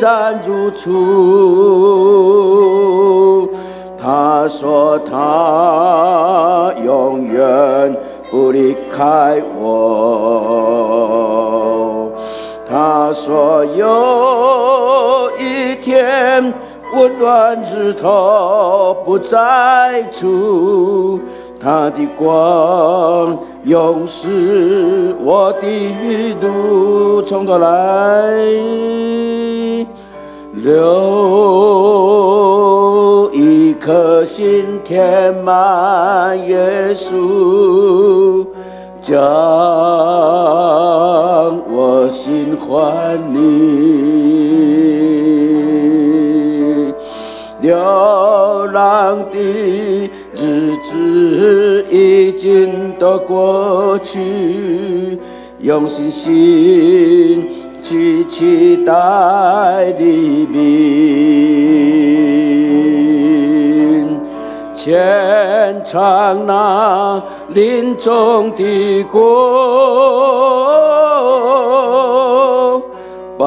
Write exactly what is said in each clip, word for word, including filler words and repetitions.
然如初。他说他永远不离开我。他说有一天温暖日头不再出，他的光永是我的路。从头来，留一颗心填满耶稣，将我心还你。流浪的日子已经都过去，用信心去期待黎明，牵尝那林中的果，百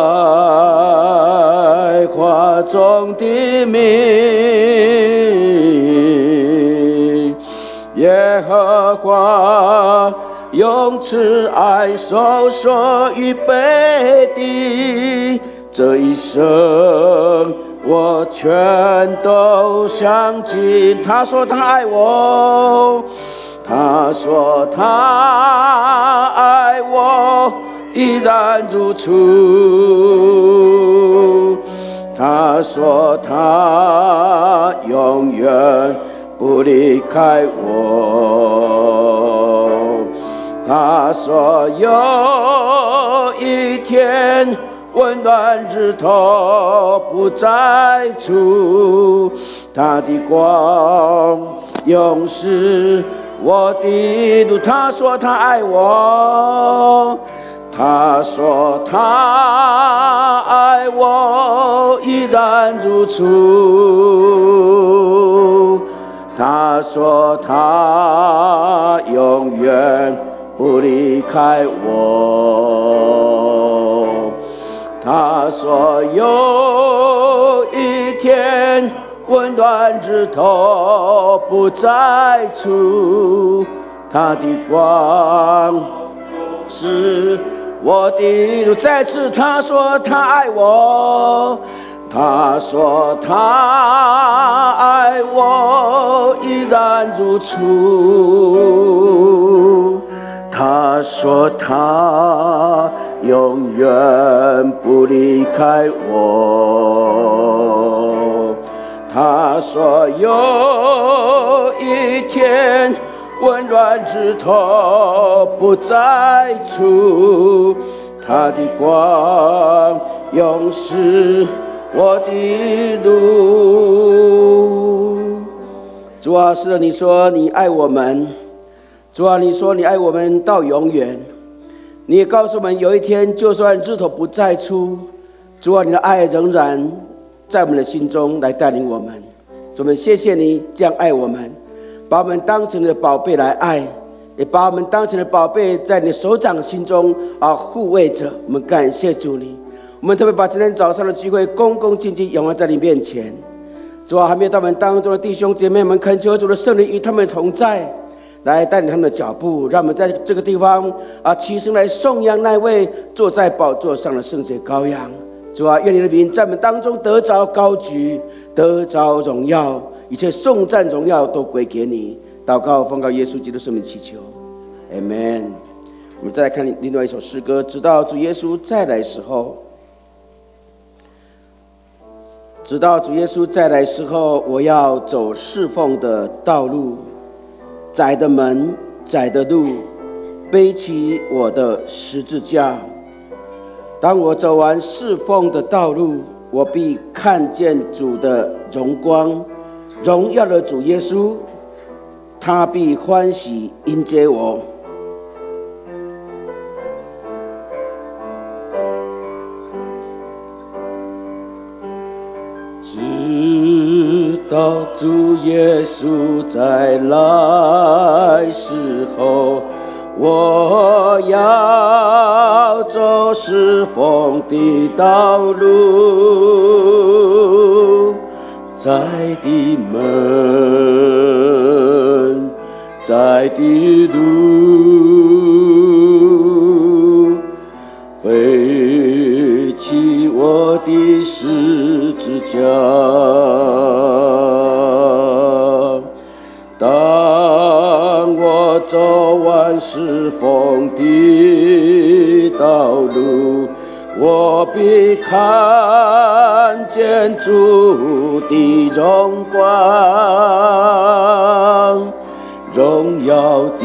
花中的名。耶和华用慈爱手所预备的，这一生我全都相信。他说他爱我，他说他爱我，依然如初。他说他永远不离开我。他说有一天温暖日头不再出，他的光永是我的路。他说他爱我，他说他爱我，依然如初。他说他永远不离开我。他说有一天温暖日头不再出，他的光是我的路。再次他说他爱我，他说他爱我，依然如初。他说他永远不离开我。他说有一天温暖日头不再出，他的光永是我的路。主啊，是的，你说你爱我们，主啊，你说你爱我们到永远。你也告诉我们，有一天就算日头不再出，主啊，你的爱仍然在我们的心中来带领我们。主，我们谢谢你这样爱我们，把我们当成你的宝贝来爱，也把我们当成了宝贝在你的手掌心中啊护卫着。我们感谢主你，我们特别把今天早上的聚会恭恭敬敬仰望在你面前。主啊，还没有到我们当中的弟兄姐妹们，恳求主的圣灵与他们同在，来带领他们的脚步，让我们在这个地方啊齐声来颂扬那位坐在宝座上的圣洁羔羊。主啊，愿你的名在我们当中得着高举，得着荣耀，一切颂赞荣耀都归给你。祷告奉告耶稣基督圣名祈求 Amen。 我们再来看另外一首诗歌，直到主耶稣再来时候。直到主耶稣再来时候，我要走侍奉的道路，窄的门，窄的路，背起我的十字架。当我走完侍奉的道路，我必看见主的荣光，荣耀的主耶稣，他必欢喜迎接我。直到主耶稣再来时候， 我要走侍奉的道路，在的门，在的路，背起我的十字架。当我走完侍奉的道路，我必看见主的荣光，荣耀的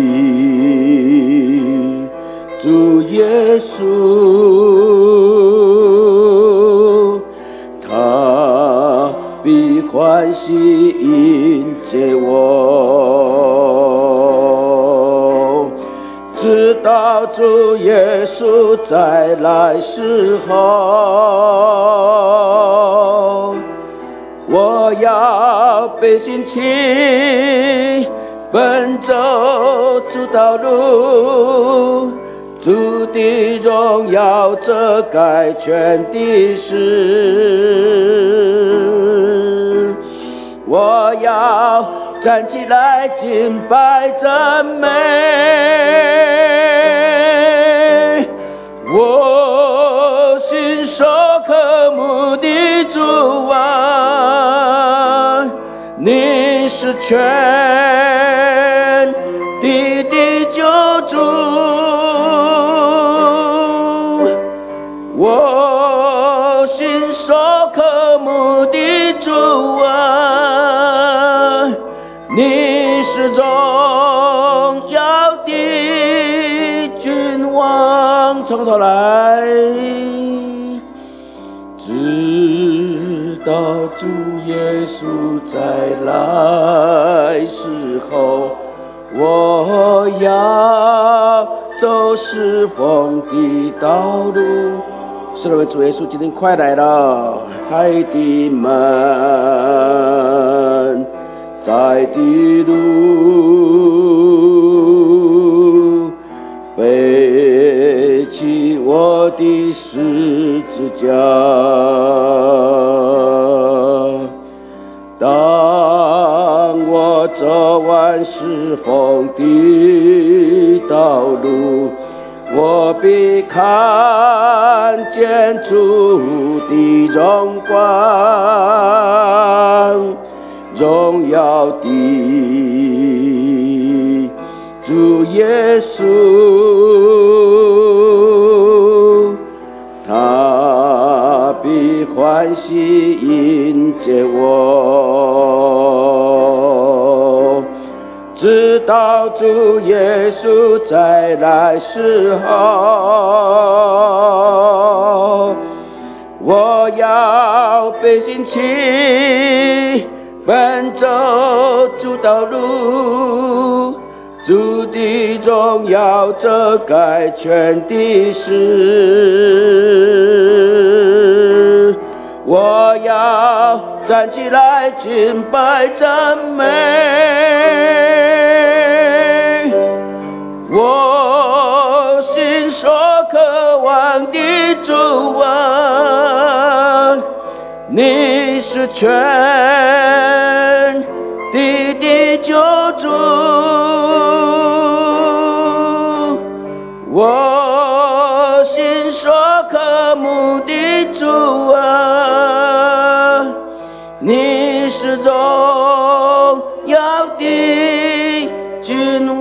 主耶稣，他必欢喜迎接我，直到主耶稣再来时候，我要背信起奔走主道路，主的荣耀遮盖全地势，我要站起来敬拜赞美，我心所渴慕的主啊，你是全地的救主，我心所渴慕的主啊，你是荣耀的君王。从头来，直到主耶稣再来时候，我要走侍奉的道路。是的，主耶稣今天快来了，海的门，在的路，背起我的十字架。当我走完侍奉的道路，我必看见主的荣光，荣耀的主耶稣，他必欢喜迎接我，直到主耶稣再来时候，我要背信起奔走主道路，主的荣耀遮盖全地势，我要站起来敬拜赞美，我心所渴望的主啊，你是全地的救主，我心所渴慕的主啊，你是荣耀的君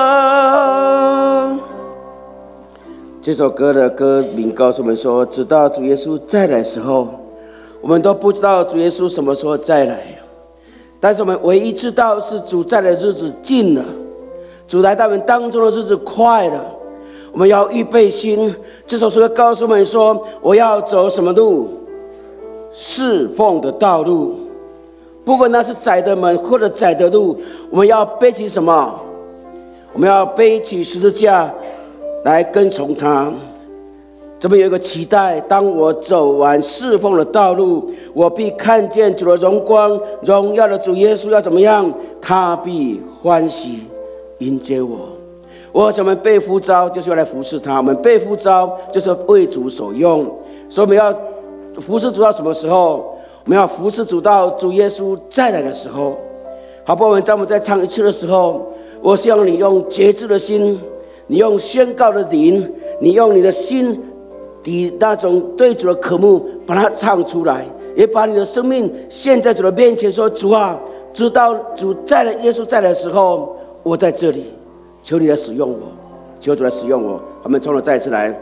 王。这首歌的歌名告诉我们说，直到主耶稣再来的时候，我们都不知道主耶稣什么时候再来，但是我们唯一知道是主再来的日子近了，主来到我们当中的日子快了，我们要预备心。这首诗告诉我们说，我要走什么路？侍奉的道路，不管那是窄的门或者窄的路，我们要背起什么？我们要背起十字架来跟从他。这边有一个期待，当我走完侍奉的道路，我必看见主的荣光，荣耀的主耶稣要怎么样？他必欢喜迎接我。 我想我们被呼召就是要来服侍他，我们被呼召就是为主所用，所以我们要服侍主到什么时候？我们要服侍主到主耶稣再来的时候。好不好？我们当我们在唱一次的时候，我希望你用节制的心，你用宣告的灵，你用你的心底那种对主的渴慕把它唱出来，也把你的生命献在主的面前，说主啊，直到主再来，耶稣再来的时候，我在这里，求你来使用我，求主来使用我。我们从头再一次来，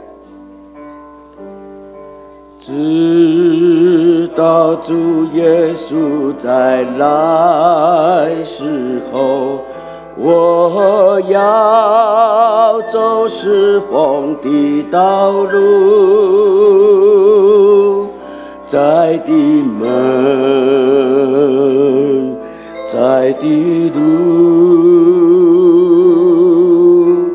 直到主耶稣再来时候，我要走侍奉的道路，在的门，在的路，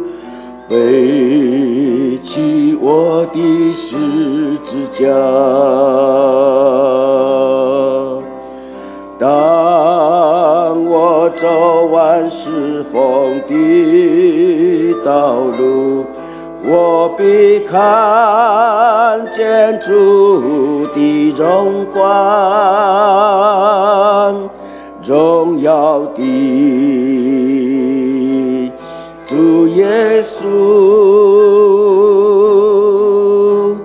背起我的十字架。当我走完侍奉的道路，我必看见主的荣光，荣耀的主耶稣，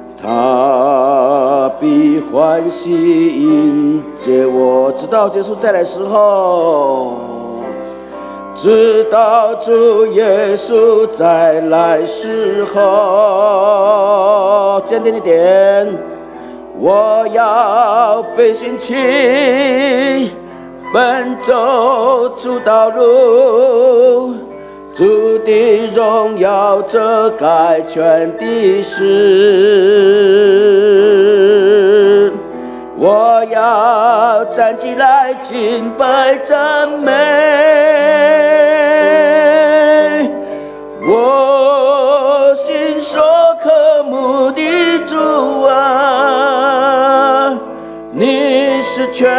他必欢喜迎接我，直到结束再来时候，直到主耶稣再来时候，坚定一点，我要背信起，奔走主道路，主的荣耀遮盖全地势，我要站起来敬拜赞美，我心所渴慕的主啊，你是全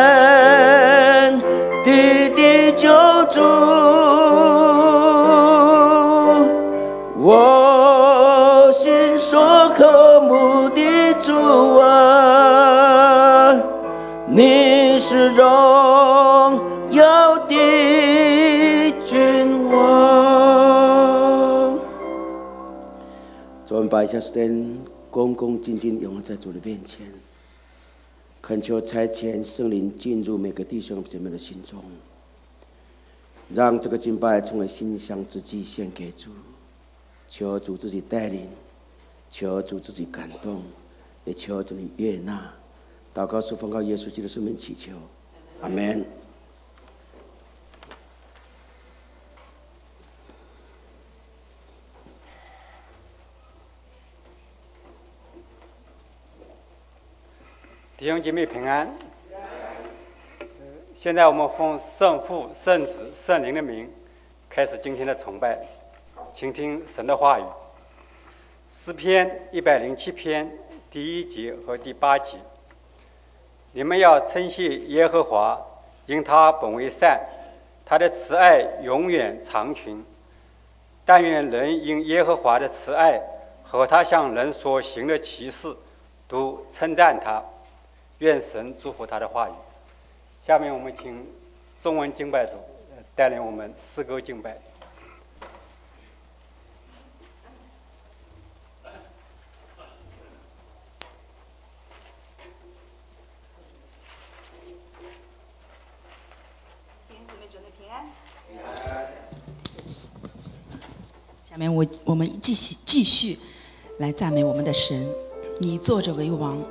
地的救主，我心所渴慕的主啊，你是荣耀的君王。我们把一下时间恭恭敬敬拥在主的面前，恳求差遣圣灵进入每个弟兄姐妹的心中，让这个敬拜成为馨香之祭献给主，求主自己带领，求主自己感动，也求主你悦纳。祷告是奉靠耶稣基督的圣名祈求，阿们。 弟兄姐妹平安。现在我们奉圣父、圣子、圣灵的名，开始今天的崇拜，请听神的话语。诗篇一百零七篇第一节和第八节：你们要称谢耶和华，因他本为善，他的慈爱永远长存。但愿人因耶和华的慈爱和他向人所行的奇事，都称赞他。愿神祝福他的话语。下面我们请中文敬拜组带领我们诗歌敬拜。 弟兄姊妹准备平安。下面我我们继续继续来赞美我们的神，你坐着为王。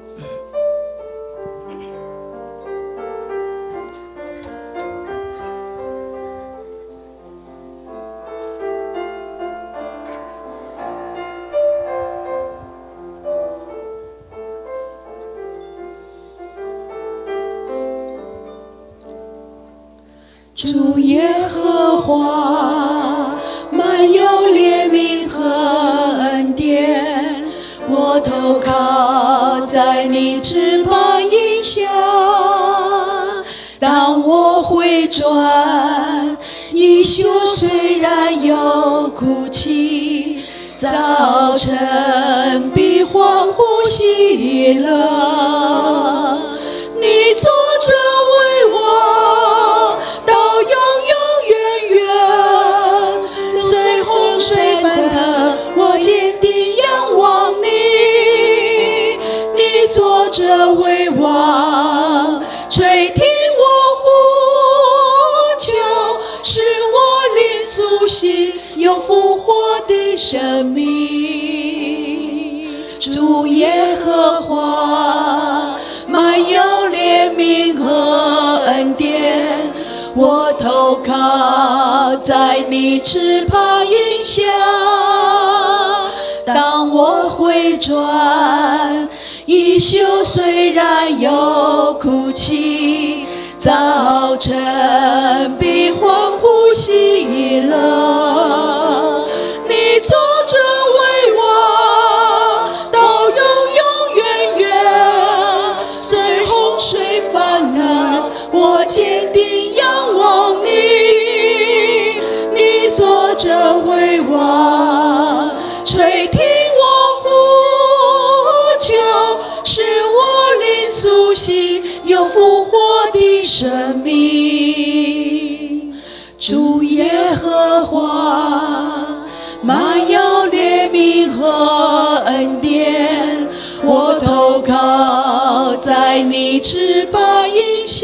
主耶和华满有怜悯和恩典，我投靠在你翅膀荫下。当我回转一宿虽然有哭泣，早晨比欢呼喜乐。你坐着为我到永永远远，随洪水翻腾，我坚定仰望你。你坐着为王，垂听我呼求，使我灵苏醒，有复活的生命。主耶和华满有怜悯和恩典，我投靠在你翅膀荫下。当我回转，一宿虽然有哭泣，早晨必欢呼喜乐。你坐着为我到永永远远，随洪水翻腾，我坚定仰望你。你坐着为我，垂听我呼求，使我灵苏醒，有复活的生命。主耶和华满有怜悯和恩典，我投靠在你翅膀荫下。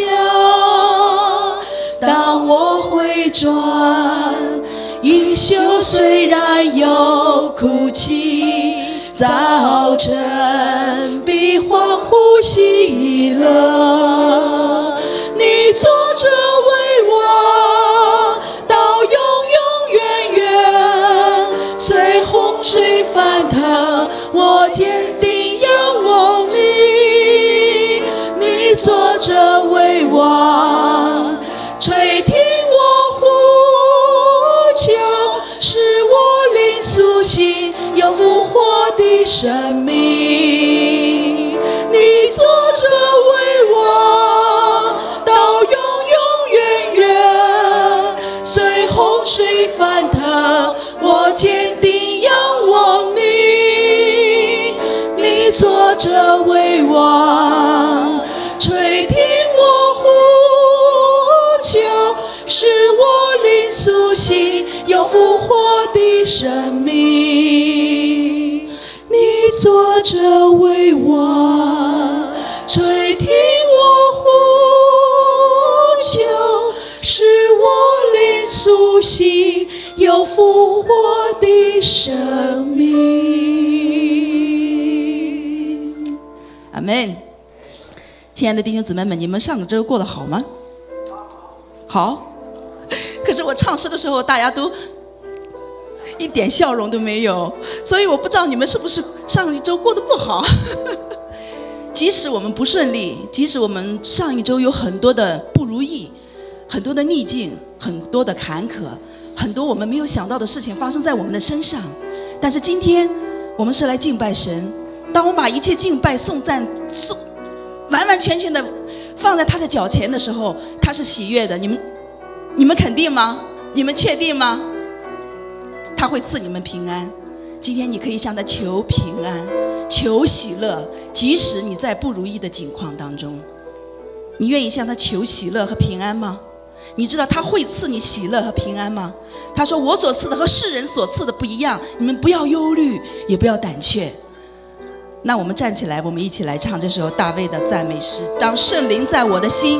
当我回转，一宿虽然有哭泣，早晨必欢呼喜乐。你坐着为我到永永远远，随洪水翻腾，我坚定仰望你。你坐着为我，垂听我呼求，使我灵苏醒，有复活的生命。你坐着为我到永永远远，随洪水翻腾，我坚定仰望你。你坐着为我，垂听我呼求，使我灵苏醒，有复活的生命。你坐着为我，垂听我呼求，使我灵苏醒，有复活的生命。 阿们。亲爱的弟兄姊妹们，你们上个周过得好吗？好。可是我唱诗的时候，大家都一点笑容都没有，所以我不知道你们是不是上一周过得不好。即使我们不顺利，即使我们上一周有很多的不如意，很多的逆境，很多的坎坷，很多我们没有想到的事情发生在我们的身上，但是今天我们是来敬拜神。当我们把一切敬拜颂赞颂完完全全的放在他的脚前的时候，他是喜悦的。你们你们肯定吗？你们确定吗？他会赐你们平安。今天你可以向他求平安，求喜乐，即使你在不如意的境况当中，你愿意向他求喜乐和平安吗？你知道他会赐你喜乐和平安吗？他说我所赐的和世人所赐的不一样，你们不要忧虑，也不要胆怯。那我们站起来，我们一起来唱这首大卫的赞美诗，当圣灵在我的心。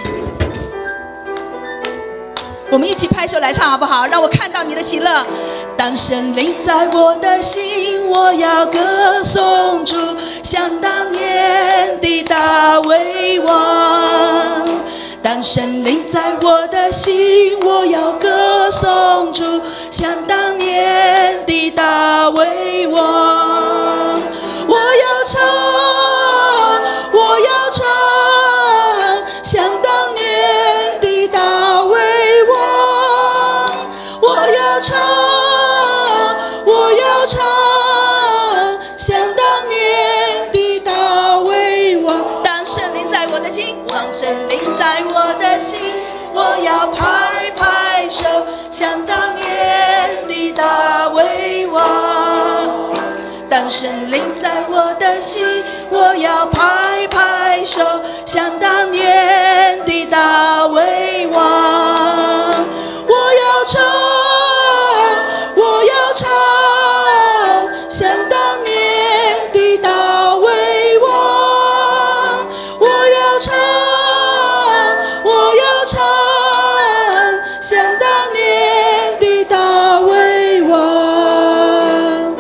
我们一起拍手来唱好不好？让我看到你的喜乐。当圣灵在我的心，我要歌颂主，像当年的大卫王。当圣灵在我的心，我要歌颂主，像当年的大卫王。我要唱，我要唱，像当年的大卫王。我要唱，我要唱，像当年的大卫王。当圣灵在我的心，当圣灵在我的心，我要拍拍手，像当年的大卫王。当神灵在我的心，我要拍拍手，像当年的大卫王。我要唱，我要唱，像当年的大卫王。我要唱，我要唱，像当年的大卫王。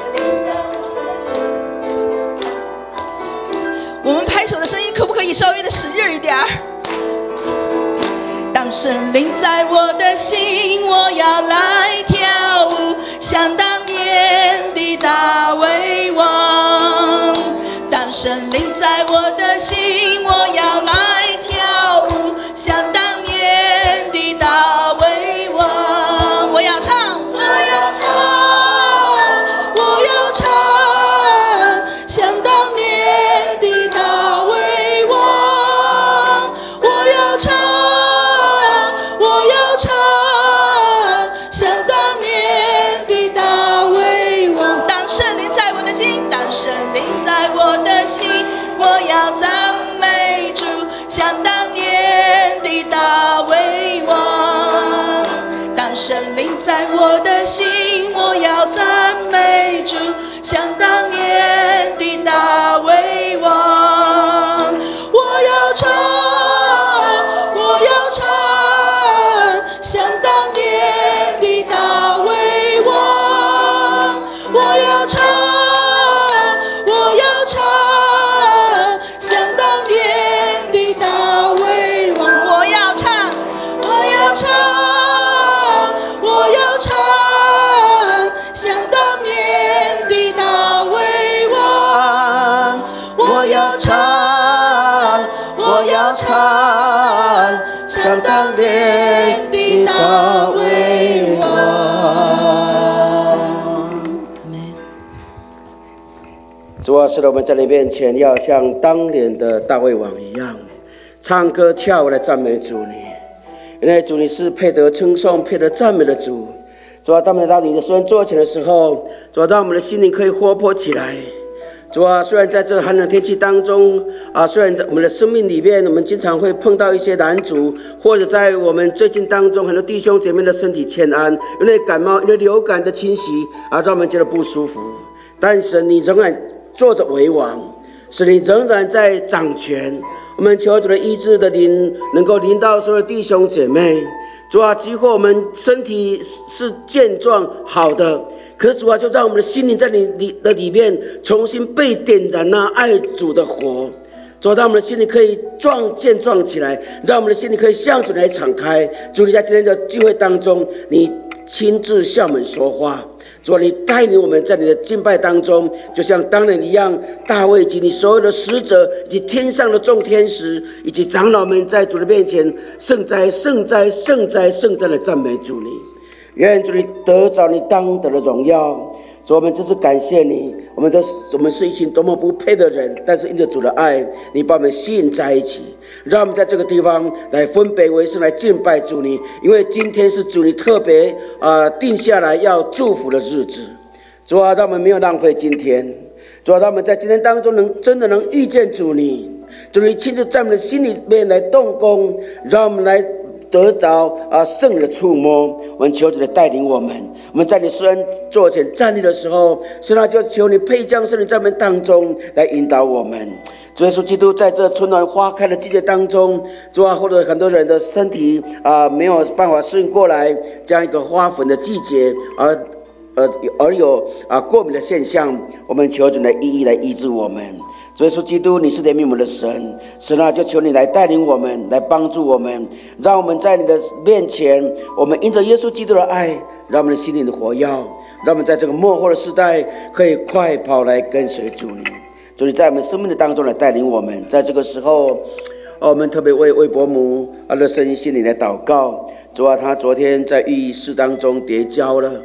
我们拍手的声音可不可以稍微的使劲一点儿？ 当神灵在我的心，我要来跳舞，像当年的大卫王。当神灵在我的心，我要来跳舞，像当年的大卫王。我要唱，我要唱，我要唱，像当年的大卫王。我要唱，我要唱，像当年的大卫王。当圣灵在我的心，当圣灵在我的心，我要赞美主，像当年的大卫王。当圣灵在我的心，我要赞美主，像当年的大卫王。我要唱，我要唱，像当年的大卫王。我要唱，我要唱，像当年的大卫王。我要唱，我要唱，我要唱，像当年的大卫王。我要唱，我要唱，像当年的大卫王。 主啊，是的，我们在你面前要像当年的大卫王一样，唱歌跳舞来赞美主你。原来主你是配得称颂、配得赞美的主。主啊，当我们来到你的身边座前的时候，主啊，让我们的心灵可以活泼起来。主啊，虽然在这寒冷天气当中啊，虽然在我们的生命里面，我们经常会碰到一些难阻，或者在我们最近当中，很多弟兄姐妹的身体欠安，因为感冒、因为流感的侵袭啊，让我们觉得不舒服。但是你仍然坐着为王，使你仍然在掌权。我们求主的医治的灵能够临到所有弟兄姐妹。主啊，几乎我们身体是健壮好的，可是主啊，就让我们的心灵在你的里面重新被点燃那爱主的火。主啊，让我们的心灵可以壮健壮起来，让我们的心灵可以向主来敞开。主，你在今天的聚会当中，你亲自向我们说话。主啊，你带领我们在你的敬拜当中，就像当年一样，大卫及你所有的使者，以及天上的众天使，以及长老们，在主的面前圣哉圣哉圣哉圣哉的赞美主你。愿主你得着你当得的荣耀。主，我们真是感谢你，我们都是我们是一群多么不配的人，但是因着主的爱，你把我们吸引在一起，让我们在这个地方来分别为圣，来敬拜主你。因为今天是主你特别啊、呃、定下来要祝福的日子。主啊，让我们没有浪费今天。主啊，让我们在今天当中能真的能遇见主你。主你亲自在我们的心里面来动工，让我们来得着啊圣的触摸。我们求主的带领我们，我们在你施恩座前站立的时候，神啊，就求你配将圣灵在我们当中来引导我们。主耶稣基督，在这春暖花开的季节当中，主啊，或者很多人的身体啊、呃、没有办法适应过来这样一个花粉的季节，而而而有啊过敏的现象，我们求主来一一来医治我们。主耶稣基督，你是怜悯我们的神，神啊，就求你来带领我们，来帮助我们，让我们在你的面前，我们因着耶稣基督的爱，让我们的心灵的活跃，让我们在这个末后的时代可以快跑来跟随主你。主，你在我们生命的当中来带领我们。在这个时候，我们特别为魏伯母的身心灵来祷告。主啊，他昨天在浴室当中跌跤了，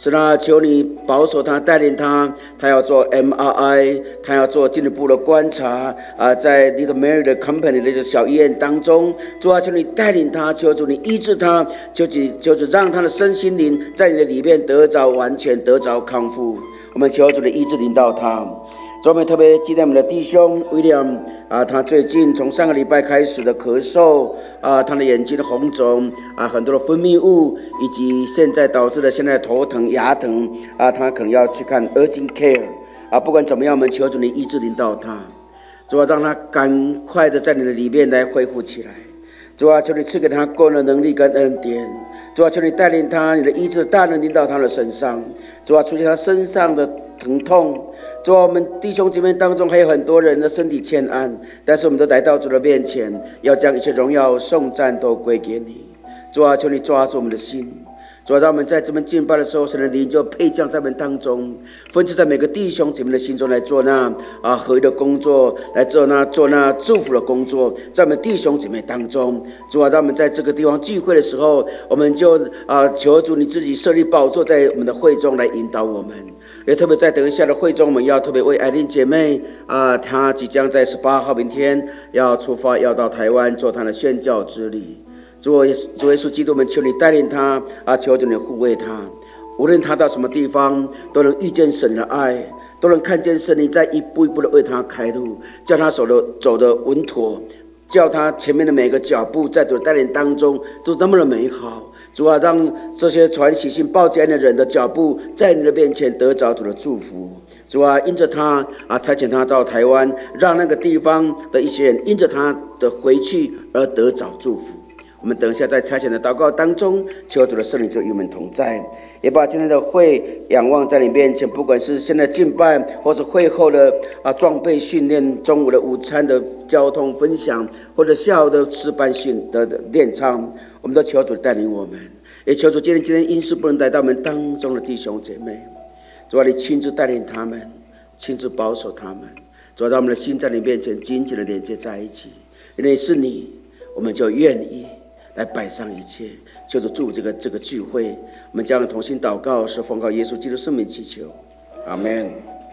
是他求你保守他，带领他，他要做 M R I， 他要做进一步的观察啊，在 Little Mary 的 Company 的小医院当中，主啊，求你带领他，求主你医治他，求主求主让他的身心灵在你的里面得着完全，得着康复。我们求主的医治临到他。主，我们特别纪念我们的弟兄 William 啊，他最近从上个礼拜开始的咳嗽啊，他的眼睛的红肿啊，很多的分泌物，以及现在导致的现在头疼、牙疼啊，他可能要去看 urgent care 啊。不管怎么样，我们求主你医治临到他，主啊，让他赶快的在你的里面来恢复起来。主啊，求你赐给他够的能力跟恩典。主啊，求你带领他，你的医治大能临到他的身上。主啊，除去他身上的疼痛。主啊，我们弟兄姐妹当中还有很多人的身体欠安，但是我们都来到主的面前，要将一切荣耀颂赞都归给你。主啊，求你抓住我们的心。主啊，让我们在这边敬拜的时候，神的灵就配降在我们当中，分赐在每个弟兄姐妹的心中来做那啊合一的工作，来做那做那祝福的工作，在我们弟兄姐妹当中。主啊，让我们在这个地方聚会的时候，我们就啊求主你自己设立宝座在我们的会中来引导我们。也特别在等一下的会中，我们要特别为艾琳姐妹啊，她即将在十八号明天要出发，要到台湾做她的宣教之旅。主耶稣基督，我们求你带领她啊，求主你护卫她，无论她到什么地方，都能遇见神的爱，都能看见神你在一步一步的为她开路，叫她走的走的稳妥，叫她前面的每个脚步在主的带领当中都那么的美好。主啊，让这些传喜信报佳音的人的脚步在你的面前得着主的祝福。主啊，因着他啊差遣他到台湾，让那个地方的一些人因着他的回去而得着祝福。我们等一下在差遣的祷告当中，求主的圣灵就与我们同在，也把今天的会仰望在你面前，不管是现在敬拜，或是会后的啊装备训练，中午的午餐的交通分享，或者下午的诗班训的练唱，我们都求主带领我们，也求主今天今天因事不能来到我们当中的弟兄姐妹，主啊，你亲自带领他们，亲自保守他们，主啊，让我们的心在你面前紧紧的连接在一起，因为是你，我们就愿意来摆上一切，求主祝福这个这个聚会。我们将同心祷告，是奉靠耶稣基督圣名祈求，阿们。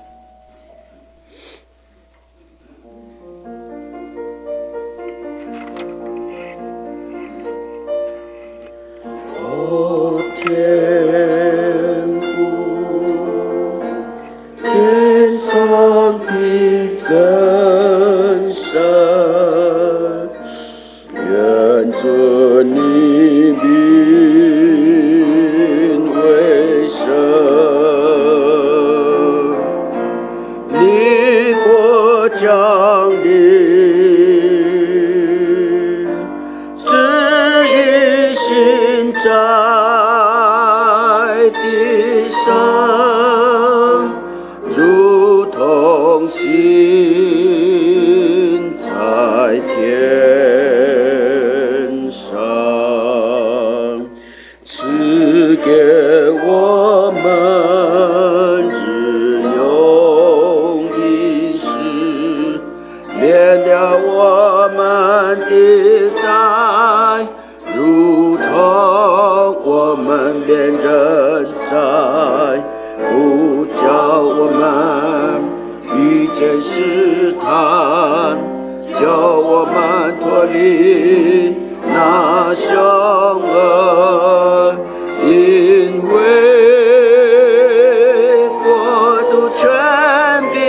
哦，天父，天上的真神，愿尊你名为圣，你国降临，旨意行在地上，如同行在天上。赐给我们日用饮食，免了我们的债，如同我们免人债，不叫我们遇见试探，叫我们脱离那凶恶，因为国度、权柄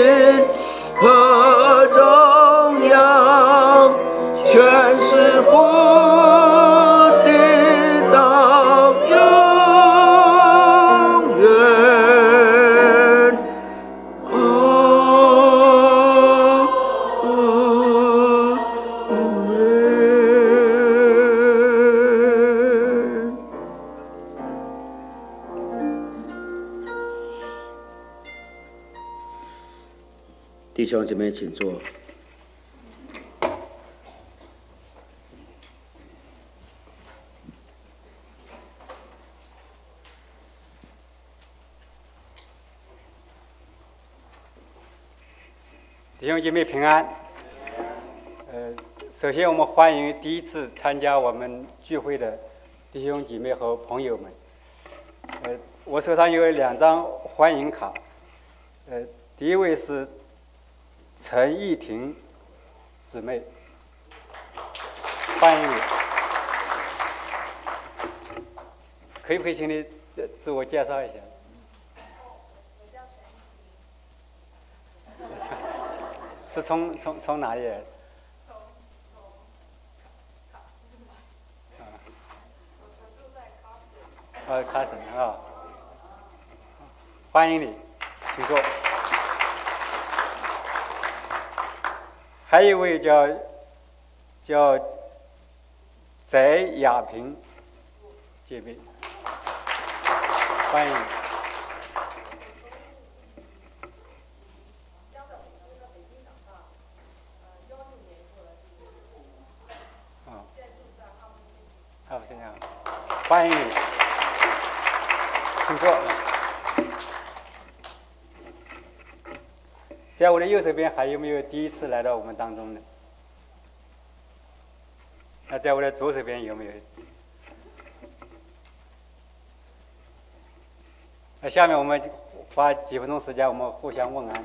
和荣耀，全是父的到永远。啊啊弟兄姐妹，请坐。 弟兄姐妹平安。呃，首先我们欢迎第一次参加我们聚会的弟兄姐妹和朋友们。 呃，我手上有两张欢迎卡，呃，第一位是陈艺婷姊妹，欢迎你。可以不可以请你自我介绍一下？是从从从哪里来？呃，卡森啊，欢迎你，请坐。还有一位叫叫翟亚萍姐妹，欢迎你。啊，好，先生，欢迎你，请坐。在我的右手边还有没有第一次来到我们当中的？那在我的左手边有没有？那下面我们花几分钟时间，我们互相问安。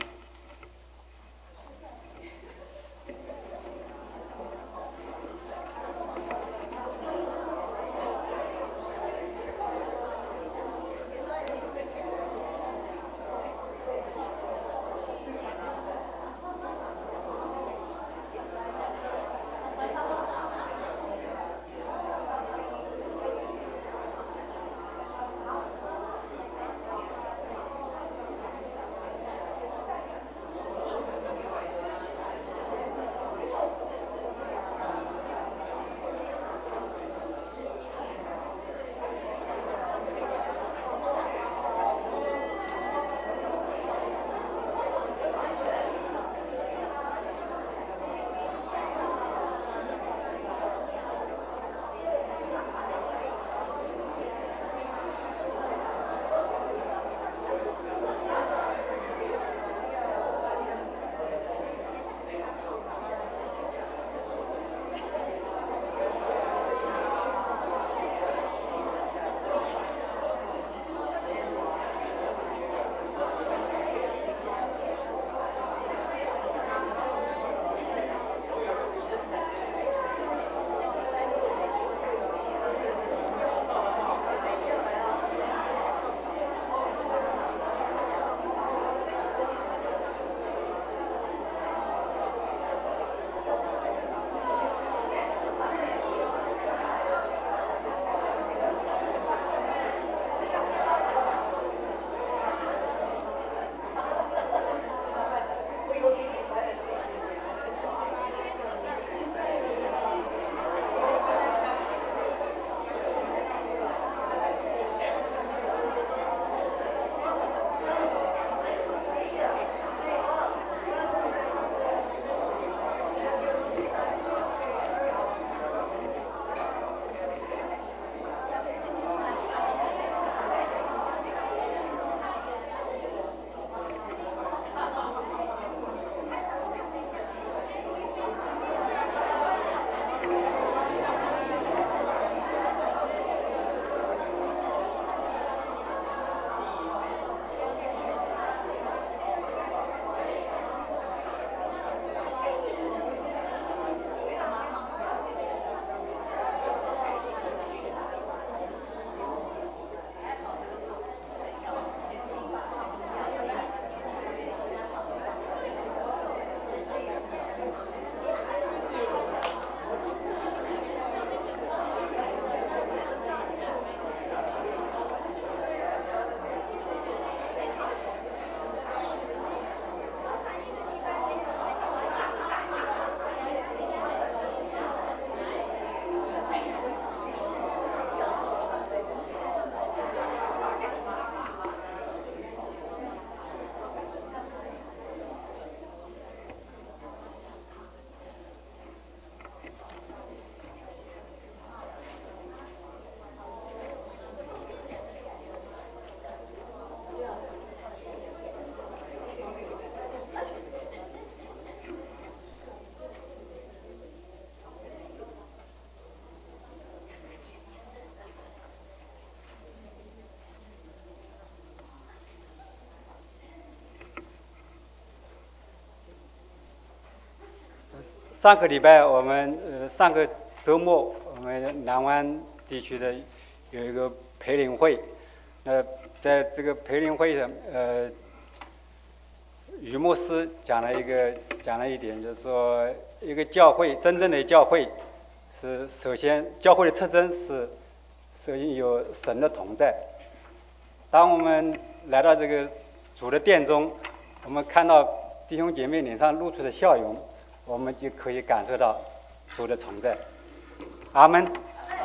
上个礼拜我们呃上个周末我们南湾地区的有一个培灵会，那在这个培灵会上，呃，于牧师讲了一个讲了一点，就是说一个教会真正的教会是首先教会的特征是首先有神的同在。当我们来到这个主的殿中，我们看到弟兄姐妹脸上露出的笑容，我们就可以感受到主的同在。阿们。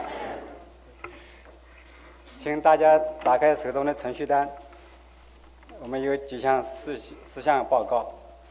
请大家打开手中的程序单，我们有几项事事项报告。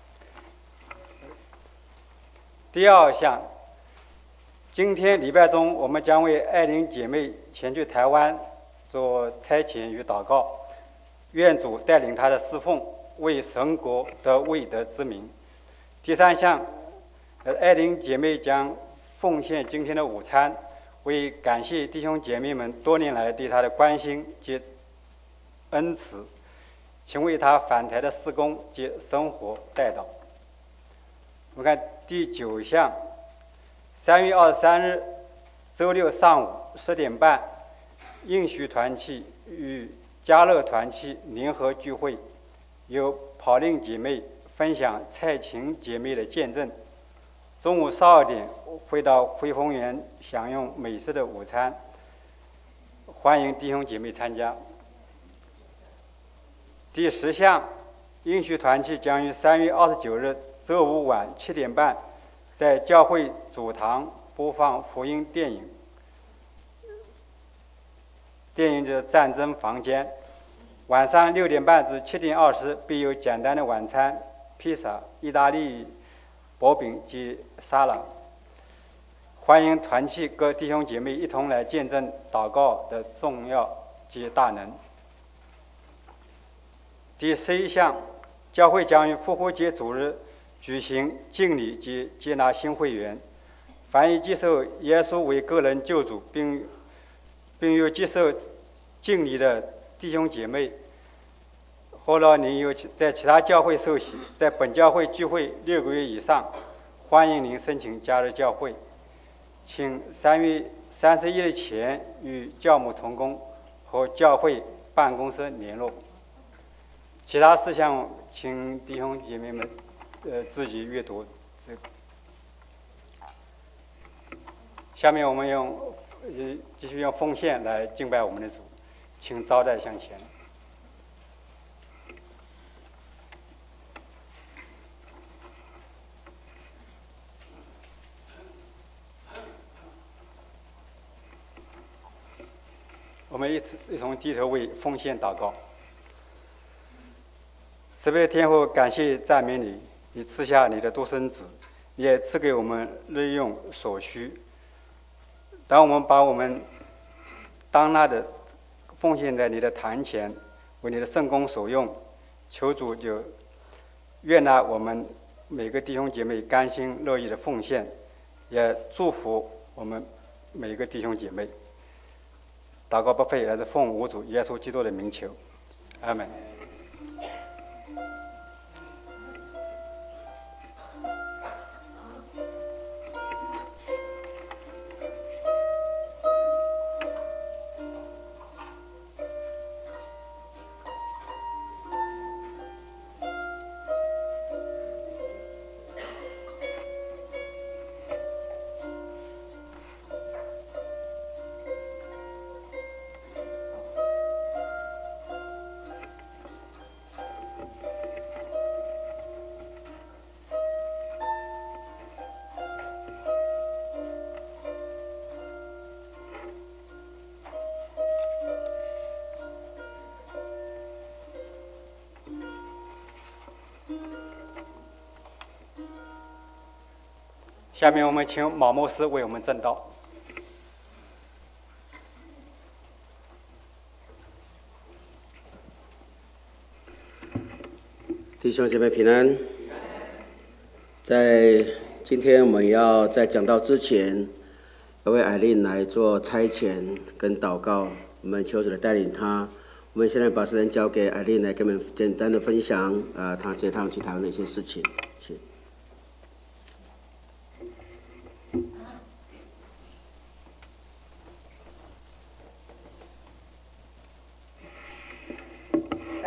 第二项，今天礼拜中，我们将为爱琳姐妹前去台湾做差遣与祷告，愿主带领她的侍奉，为神国得未得之名。第三项，爱琳姐妹将奉献今天的午餐，为感谢弟兄姐妹们多年来对她的关心及恩慈，请为她返台的事工及生活代祷。我们看第九项，三月二十三日周六上午十点半，应许团契与嘉乐团契联合聚会，由跑令姐妹分享蔡琴姐妹的见证。中午十二点会到汇丰园享用美式的午餐，欢迎弟兄姐妹参加。第十项，应许团契将于三月二十九日周五晚七点半在教会主堂播放福音电影，电影的战争房间。晚上六点半至七点二十必有简单的晚餐，披萨、意大利薄饼及沙拉。欢迎团契各弟兄姐妹一同来见证祷告的重要及大能。第十一项，教会将于复活节主日举行敬礼及接纳新会员。凡已接受耶稣为个人救主并并有接受敬礼的弟兄姐妹，或者您有在其他教会受洗，在本教会聚会六个月以上，欢迎您申请加入教会。请三月三十一日前与教牧同工和教会办公室联络。其他事项请弟兄姐妹们呃自己阅读。下面我们用呃继续用奉献来敬拜我们的主，请招待向前。我们一一同低头为奉献祷告。慈悲天父，感谢赞美你，你赐下你的独生子，也赐给我们日用所需。当我们把我们当纳的奉献在你的坛前，为你的圣工所用，求主就悦纳我们每个弟兄姐妹甘心乐意的奉献，也祝福我们每个弟兄姐妹。祷告不配，来自奉我主耶稣基督的名求，阿们。下面我们请毛牧师为我们证道。 弟兄姐妹平安。在今天我们要在讲道之前，要为艾琳来做差遣跟祷告，我们求主来带领她。我们现在把时间交给艾琳来跟我们简单的分享啊，她这趟去台湾的一些事情。请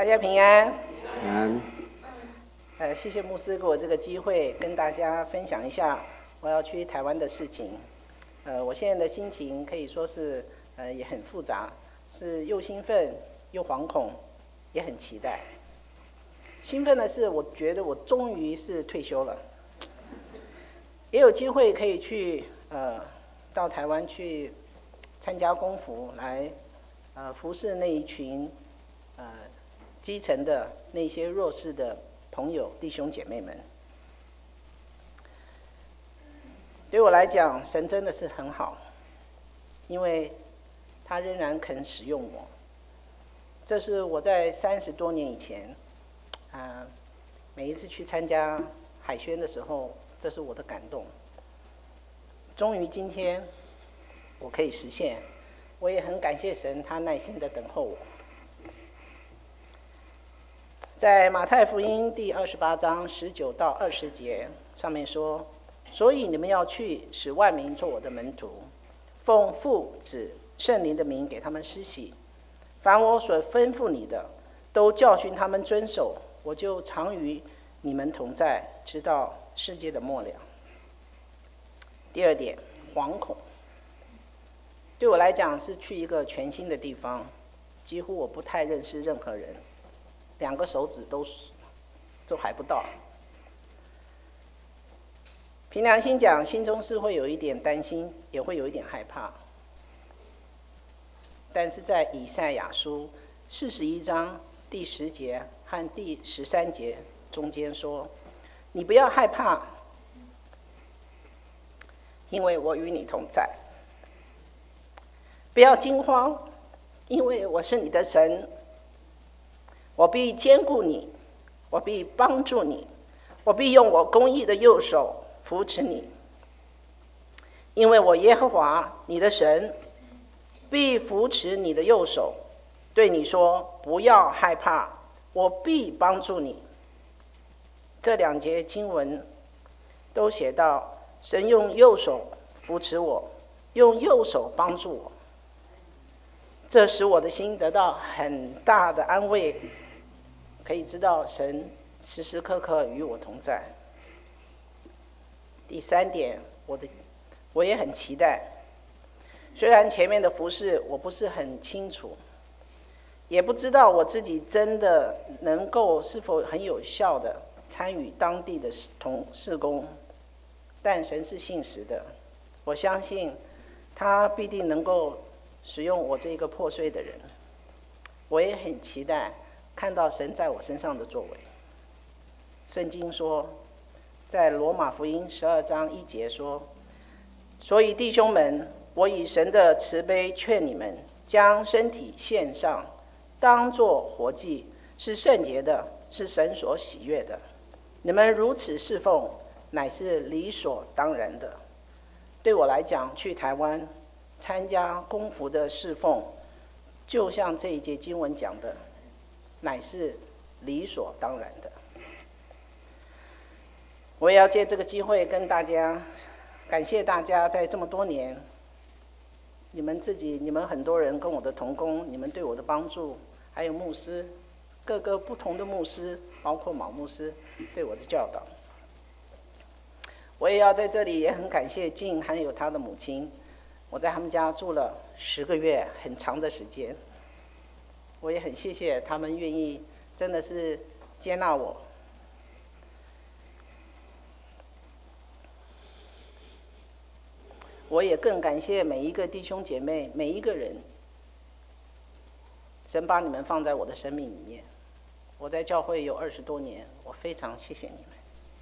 家平安。 平安。 呃，谢谢牧师给我这个机会，跟大家分享一下我要去台湾的事情。呃，我现在的心情可以说是呃也很复杂，是又兴奋又惶恐，也很期待。兴奋的是，我觉得我终于是退休了，也有机会可以去呃到台湾去参加公服，来呃服侍那一群呃基层的那些弱势的朋友弟兄姐妹们。对我来讲，神真的是很好，因为他仍然肯使用我。这是我在三十多年以前啊、呃、每一次去参加海宣的时候，这是我的感动。终于今天我可以实现，我也很感谢神，他耐心的等候我。在马太福音第二十八章十九到二十节上面说，所以你们要去，使万民做我的门徒，奉父子圣灵的名给他们施洗，凡我所吩咐你的，都教训他们遵守，我就常与你们同在，直到世界的末了。第二点，惶恐。对我来讲是去一个全新的地方，几乎我不太认识任何人，两个手指都都还不到。凭良心讲，心中是会有一点担心，也会有一点害怕。但是在以赛亚书四十一章第十节和第十三节中间说，你不要害怕，因为我与你同在。不要惊慌，因为我是你的神，我必坚固你，我必帮助你，我必用我公义的右手扶持你。因为我耶和华你的神必扶持你的右手，对你说，不要害怕，我必帮助你。这两节经文都写到，神用右手扶持我，用右手帮助我，这使我的心得到很大的安慰，可以知道神时时刻刻与我同在。第三点，我的我也很期待，虽然前面的服事我不是很清楚，也不知道我自己真的能够是否很有效的参与当地的同事工，但神是信实的，我相信他必定能够使用我这个破碎的人。我也很期待看到神在我身上的作为。圣经说，在罗马福音十二章一节说，所以弟兄们，我以神的慈悲劝你们，将身体献上，当作活祭，是圣洁的，是神所喜悦的。你们如此侍奉，乃是理所当然的。对我来讲，去台湾参加公服的侍奉，就像这一节经文讲的，乃是理所当然的。我也要借这个机会跟大家感谢大家在这么多年，你们自己你们很多人跟我的同工，你们对我的帮助，还有牧师，各个不同的牧师，包括毛牧师对我的教导。我也要在这里也很感谢静还有他的母亲，我在他们家住了十个月，很长的时间。我也很谢谢他们愿意真的是接纳我。我也更感谢每一个弟兄姐妹，每一个人，神把你们放在我的生命里面。我在教会有二十多年，我非常谢谢你们。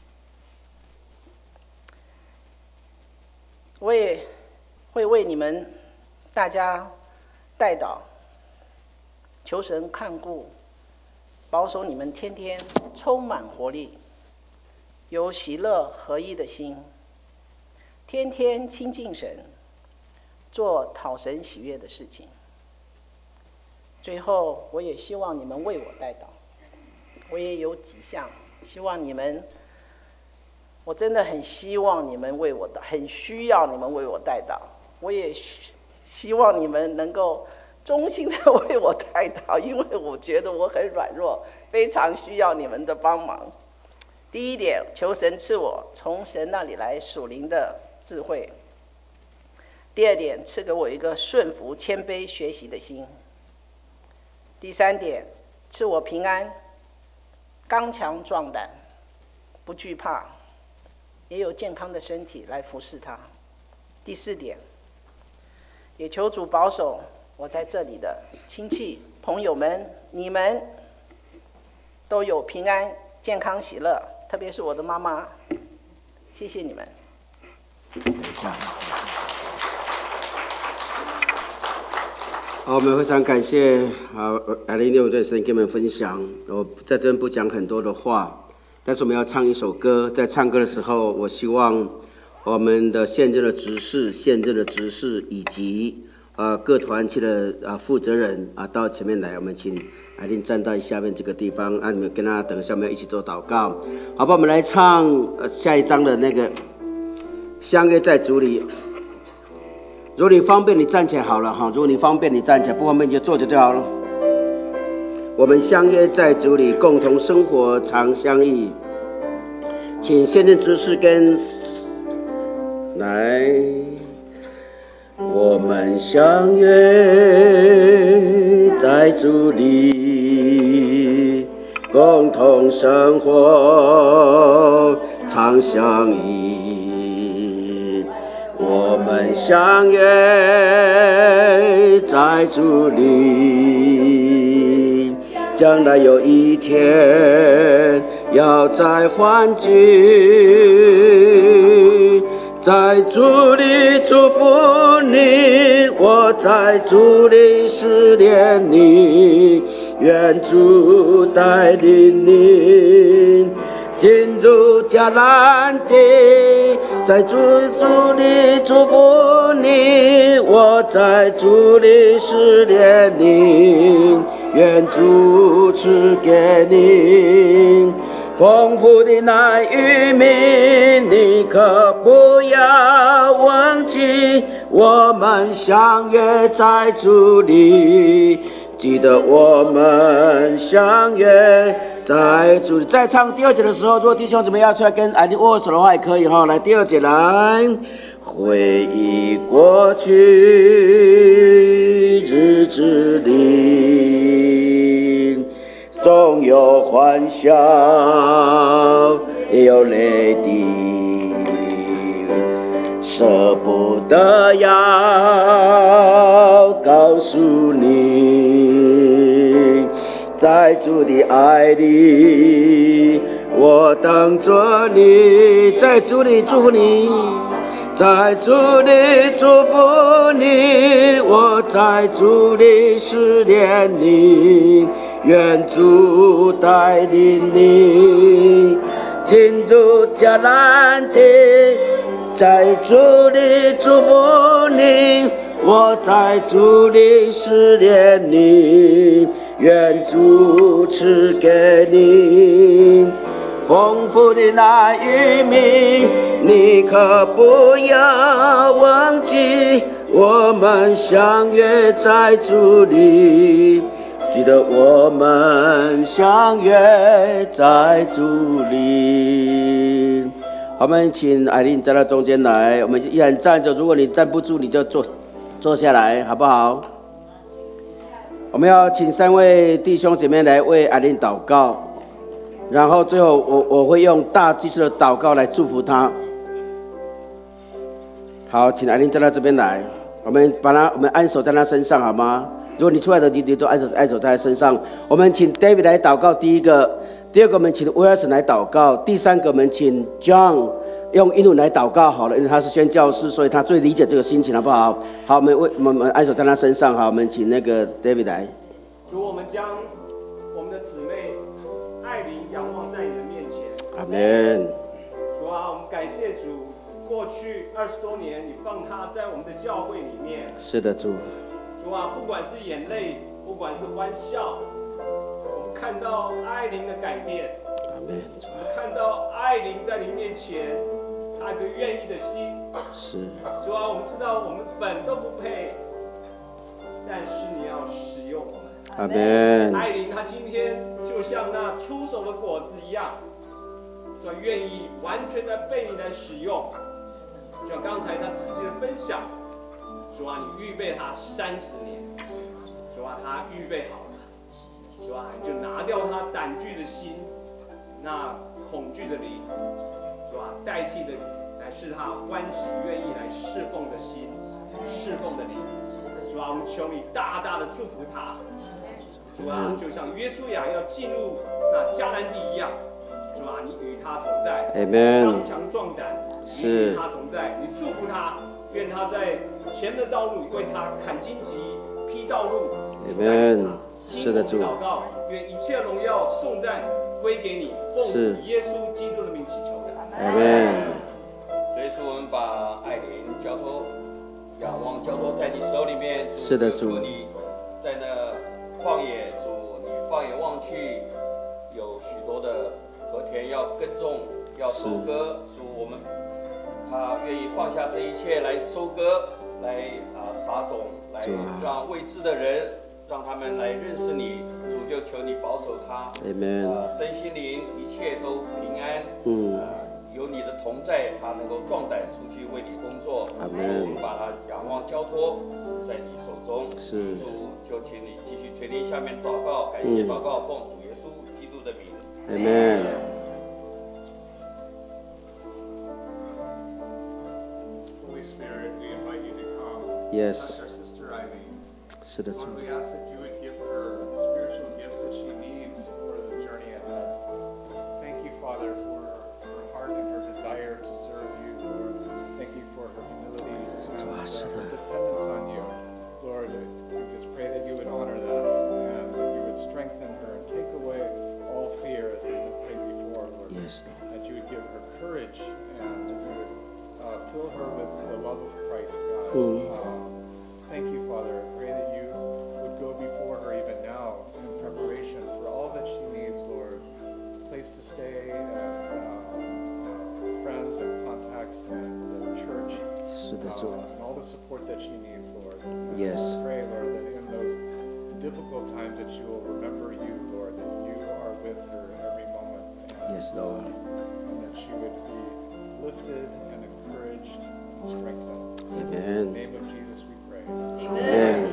我也会为你们大家代祷，求神看顾，保守你们天天充满活力，有喜乐合一的心，天天亲近神，做讨神喜悦的事情。最后，我也希望你们为我代祷。我也有几项，希望你们，我真的很希望你们为我，很需要你们为我代祷。我也希望你们能够衷心的为我代祷，因为我觉得我很软弱，非常需要你们的帮忙。第一点，求神赐我从神那里来属灵的智慧。第二点，赐给我一个顺服、谦卑、学习的心。第三点，赐我平安、刚强壮胆，不惧怕，也有健康的身体来服侍他。第四点，也求主保守我在这里的亲戚朋友们，你们都有平安、健康、喜乐，特别是我的妈妈，谢谢你们。 好，我们非常感谢好艾琳六对神跟我们分享。我在这边不讲很多的话，但是我们要唱一首歌。在唱歌的时候，我希望我们的现任的执事、现任的执事以及呃各团契的啊负责人啊到前面来，我们请艾琳站到下面这个地方，啊你们跟他等一下，我们要一起做祷告，好吧？我们来唱呃下一章的那个相约在主里。如果你方便，你站起来好了哈。如果你方便，你站起来；不方便，你就坐着就好了。我们相约在主里，共同生活，常相依。请现任执事跟来，我们相约在主里，共同生活，常相依。我们相约在主里，将来有一天要再欢聚，在主里祝福你，我在主里试炼你，愿主带领你进入迦南地，在主主里祝福你，我在主里试炼你，愿主赐给你丰富的奶与蜜，你可不要忘记，我们相约在主里，记得我们相约在主里。在唱第二节的时候，如果弟兄姊妹要出来跟艾琳握手的话，也可以哈。来，第二节来，回忆过去日子里，总有欢笑，也有泪滴，舍不得要告诉你，在主的爱里，我等着你，在主里祝福你，在主里祝福你，我在主里试炼你，愿主带领你进入迦南地，在主里祝福你，我在主里试炼你，愿主赐给你丰富的奶与蜜，你可不要忘记，我们相约在主里，记得我们相约在主里。好，我们请艾琳站到中间来，我们依然站着，如果你站不住，你就坐坐下来，好不好？我们要请三位弟兄姐妹来为艾琳祷告，然后最后我我会用大祭司的祷告来祝福他。好，请艾琳站到这边来，我们把他我们按手在他身上好吗？如果你出来的，你你就按手按手在他身上。我们请 David 来祷告第一个，第二个我们请 Wilson 来祷告，第三个我们请 John 用英文来祷告好了，因为他是宣教师，所以他最理解这个心情，好不好？好，我们为我们按手在他身上，好，我们请那个 David 来。 主，我们将我们的姊妹艾琳仰望在你的面前。 阿们。 主啊，我们感谢主，过去二十多年，你放他在我们的教会里面。 是的，主。 主啊，不管是眼泪，不管是欢笑，我们看到艾琳的改变。 阿们。 我们看到艾琳在你面前，她一个愿意的心。 是。 主啊，我们知道我们本都不配， 但是你要使用我们。 阿门。 艾琳她今天就像那出手的果子一样，说愿意完全的被你来使用。就像刚才他自己的分享，主啊，你预备他三十年，主啊，他预备好了，主啊，你就拿掉他胆惧的心，那恐惧的灵，主啊，代替的乃是他欢喜愿意来侍奉的心，侍奉的灵。主啊，我们求你大大的祝福他。主啊，就像约书亚要进入那迦南地一样，主啊，你与他同在，刚强壮胆，你与他同在，你祝福他，愿他在前的道路为他砍荆棘、劈道路。 Amen。是的，主。 祷告，愿一切荣耀颂赞归给你，奉耶稣基督的名祈求的。 Amen。 所以说，我们把爱莲交托、仰望交托在你手里面。 是的，主。 你在那旷野，主，你放眼望去，有许多的禾田要耕种，要收割。主，我们他愿意放下这一切来收割，来啊、呃、撒种，来让未知的人，让他们来认识你。主，就求你保守他，呃，身心灵一切都平安。嗯。呃有你的同在，他能够壮胆出去为你工作。 阿门。 我们把他仰望交托在你手中。 是。 主，就请你继续垂听下面祷告，感谢祷告，奉主耶稣基督的名。 阿门。 Holy Spirit, we invite you to come. Yes. Touch our sister Eileen. 是的，主。 Lord, we ask that you would give her the spiritual gifts that she needs for the journey ahead. Thank you, Father, for her heart and her desire to serve you, Lord. Thank you for her humility and uh, her dependence on you. Lord, we just pray that you would honor that and that you would strengthen her and take away all fear as has been prayed before, Lord. Yes, Lord. That you would give her courage and that you would uh, fill her with the love of Christ, God. Mm. Um, thank you, Father. I pray that you would go before her even now in preparation for all that she needs, Lord. Place to stay, and, uh, uh, friends and contacts and the church, uh, and all the support that she needs, Lord. And yes. I pray, Lord, that in those difficult times that she will remember you, Lord, that you are with her every moment. And, yes, Lord. And that she would be lifted and encouraged and strengthened. Amen. In the name of Jesus we pray. Amen.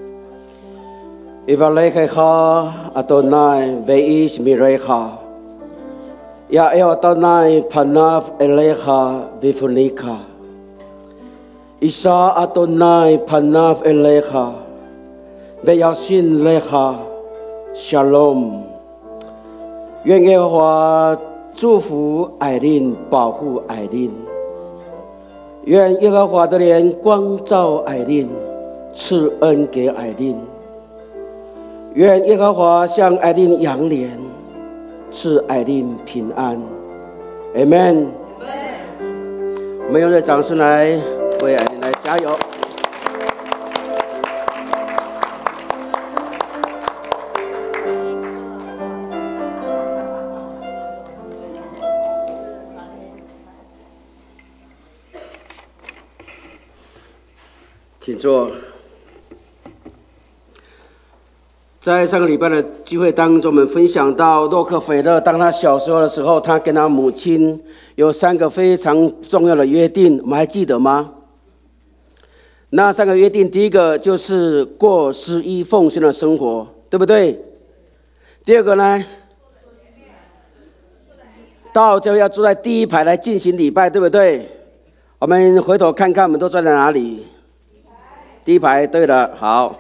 Ivalecha Adonai ve'ish mirecha. Ya'el Adonai panav elecha vifunika. Isa Adonai panav elecha ve'yashin lecha shalom. 愿耶和华祝福艾琳，保护艾琳。愿耶和华的脸光照艾琳，赐恩给艾琳。愿耶和华向艾琳扬脸，赐艾琳平安。Amen。我们用这掌声来为艾琳来加油。请坐。在上个礼拜的聚会当中，我们分享到洛克菲勒，当他小时候的时候，他跟他母亲有三个非常重要的约定，我们还记得吗？那三个约定，第一个就是过十一奉献的生活，对不对？第二个呢，到教会要坐在第一排来进行礼拜，对不对？我们回头看看，我们都坐在哪里？第一排，对了，好。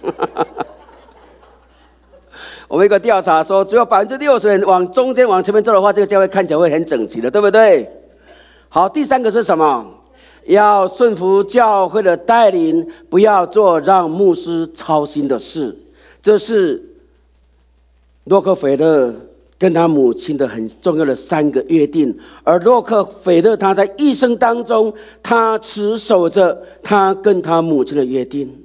我们一个调查说，只有百分之六十人往中间往前面坐的话，这个教会看起来会很整齐的，对不对？好，第三个是什么？要顺服教会的带领，不要做让牧师操心的事。这是洛克菲勒跟他母亲的很重要的三个约定。而洛克菲勒他在一生当中，他持守着他跟他母亲的约定。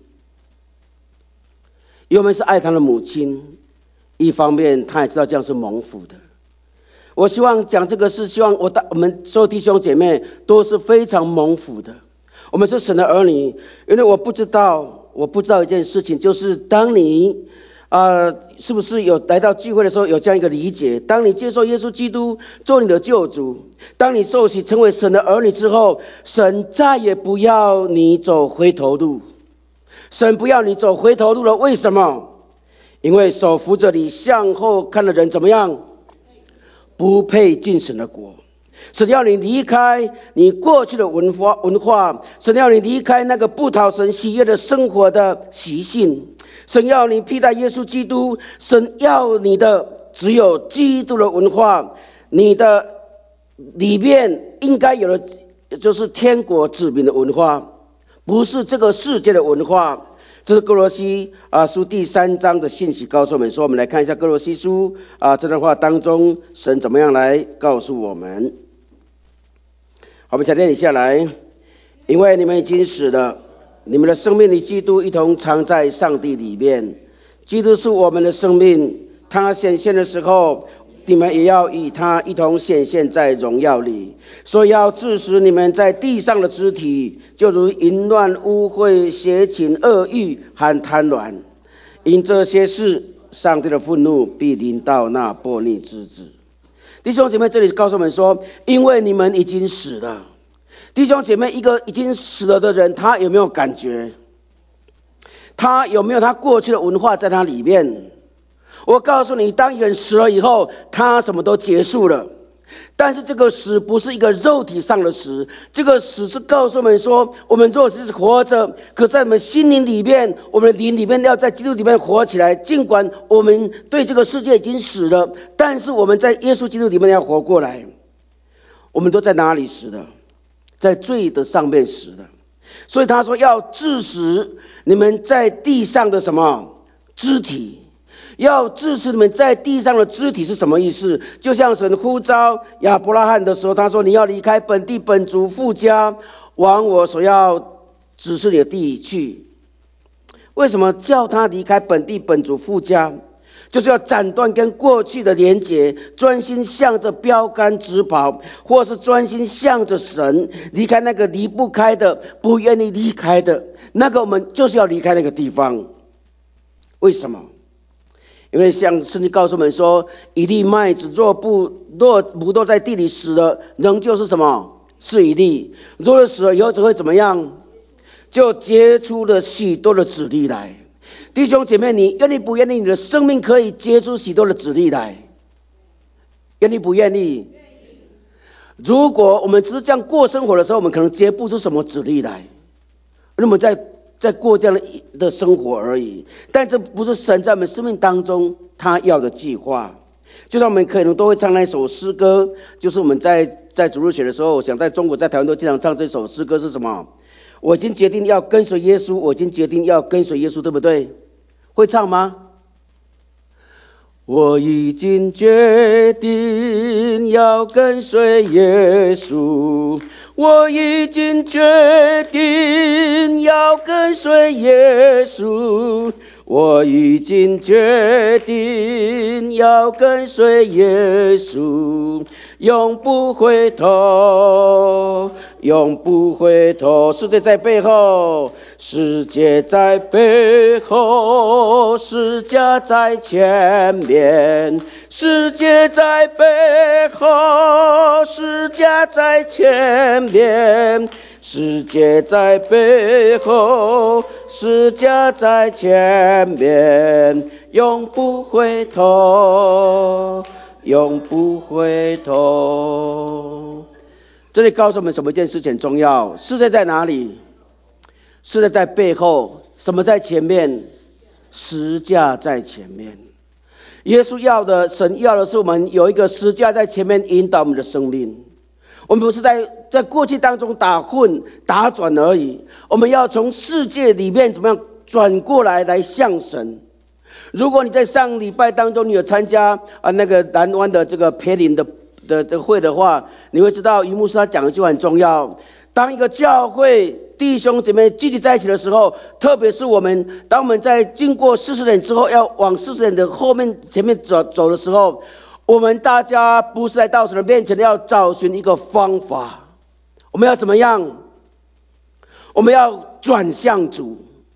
因为我们是爱他的母亲，一方面他也知道这样是蒙福的。我希望讲这个是希望我我们所有弟兄姐妹都是非常蒙福的。我们是神的儿女，因为我不知道我不知道一件事情，就是当你呃，是不是有来到聚会的时候有这样一个理解，当你接受耶稣基督做你的救主，当你受洗成为神的儿女之后，神再也不要你走回头路。神不要你走回头路了，为什么？因为手扶着你向后看的人怎么样？不配进神的国。神要你离开你过去的文化文化，神要你离开那个不讨神喜悦的生活的习性，神要你披戴耶稣基督，神要你的只有基督的文化，你的里面应该有的就是天国子民的文化，不是这个世界的文化。这是歌罗西啊书第三章的信息告诉我们说，我们来看一下歌罗西书啊这段话当中神怎么样来告诉我们。好，我们再念下来，因为你们已经死了，你们的生命与基督一同藏在上帝里面。基督是我们的生命，他显现的时候，你们也要与他一同显现在荣耀里。所以要致死你们在地上的肢体，就如淫乱、污秽、邪情、恶欲和贪婪。因这些事，上帝的愤怒必临到那悖逆之子。弟兄姐妹，这里告诉我们说，因为你们已经死了。弟兄姐妹，一个已经死了的人，他有没有感觉？他有没有他过去的文化在他里面？我告诉你，当一个人死了以后，他什么都结束了。但是这个死不是一个肉体上的死，这个死是告诉我们说，我们肉体是活着，可在我们心灵里面，我们的灵里面要在基督里面活起来。尽管我们对这个世界已经死了，但是我们在耶稣基督里面要活过来。我们都在哪里死的？在罪的上面死的。所以他说要致死你们在地上的什么肢体，要致死你们在地上的肢体是什么意思？就像神呼召亚伯拉罕的时候，他说你要离开本地本族父家，往我所要指示你的地去。为什么叫他离开本地本族父家？就是要斩断跟过去的连结，专心向着标杆直跑，或是专心向着神，离开那个离不开的，不愿意离开的那个，我们就是要离开那个地方。为什么？因为像圣经告诉我们说，一粒麦子若不若不落在地里死了，仍旧是什么？是一粒。若是死了以后，只会怎么样？就结出了许多的子粒来。弟兄姐妹，你愿意不愿意你的生命可以结出许多的子粒来？愿意不愿意？如果我们只是这样过生活的时候，我们可能结不出什么子粒来，那么在在过这样的生活而已。但这不是神在我们生命当中他要的计划。就像我们可能都会唱那一首诗歌，就是我们在在主日学的时候，我想在中国在台湾都经常唱这首诗歌，是什么？我已经决定要跟随耶稣，我已经决定要跟随耶稣，对不对？会唱吗？我已经决定要跟随耶稣，我已经决定要跟随耶稣，我已经决定要跟随耶稣，永不回头，永不回头。世界在背后，世界在背后，世界在前面，世界在背后，世界在前面，世界在背后，世界在前面，永不回头，永不回头。这里告诉我们什么一件事情很重要？世界在哪里？世界在背后，什么在前面？十架在前面。耶稣要的，神要的是我们有一个十架在前面引导我们的生命。我们不是在在过去当中打混打转而已，我们要从世界里面怎么样转过来来向神。如果你在上礼拜当中你有参加啊那个南湾的这个培灵的的的会的话，你会知道于牧师他讲的就很重要。当一个教会弟兄姐妹聚集在一起的时候，特别是我们当我们在经过四十年之后要往四十年的后面前面走走的时候，我们大家不是来到神的面前要找寻一个方法，我们要怎么样？我们要转向主。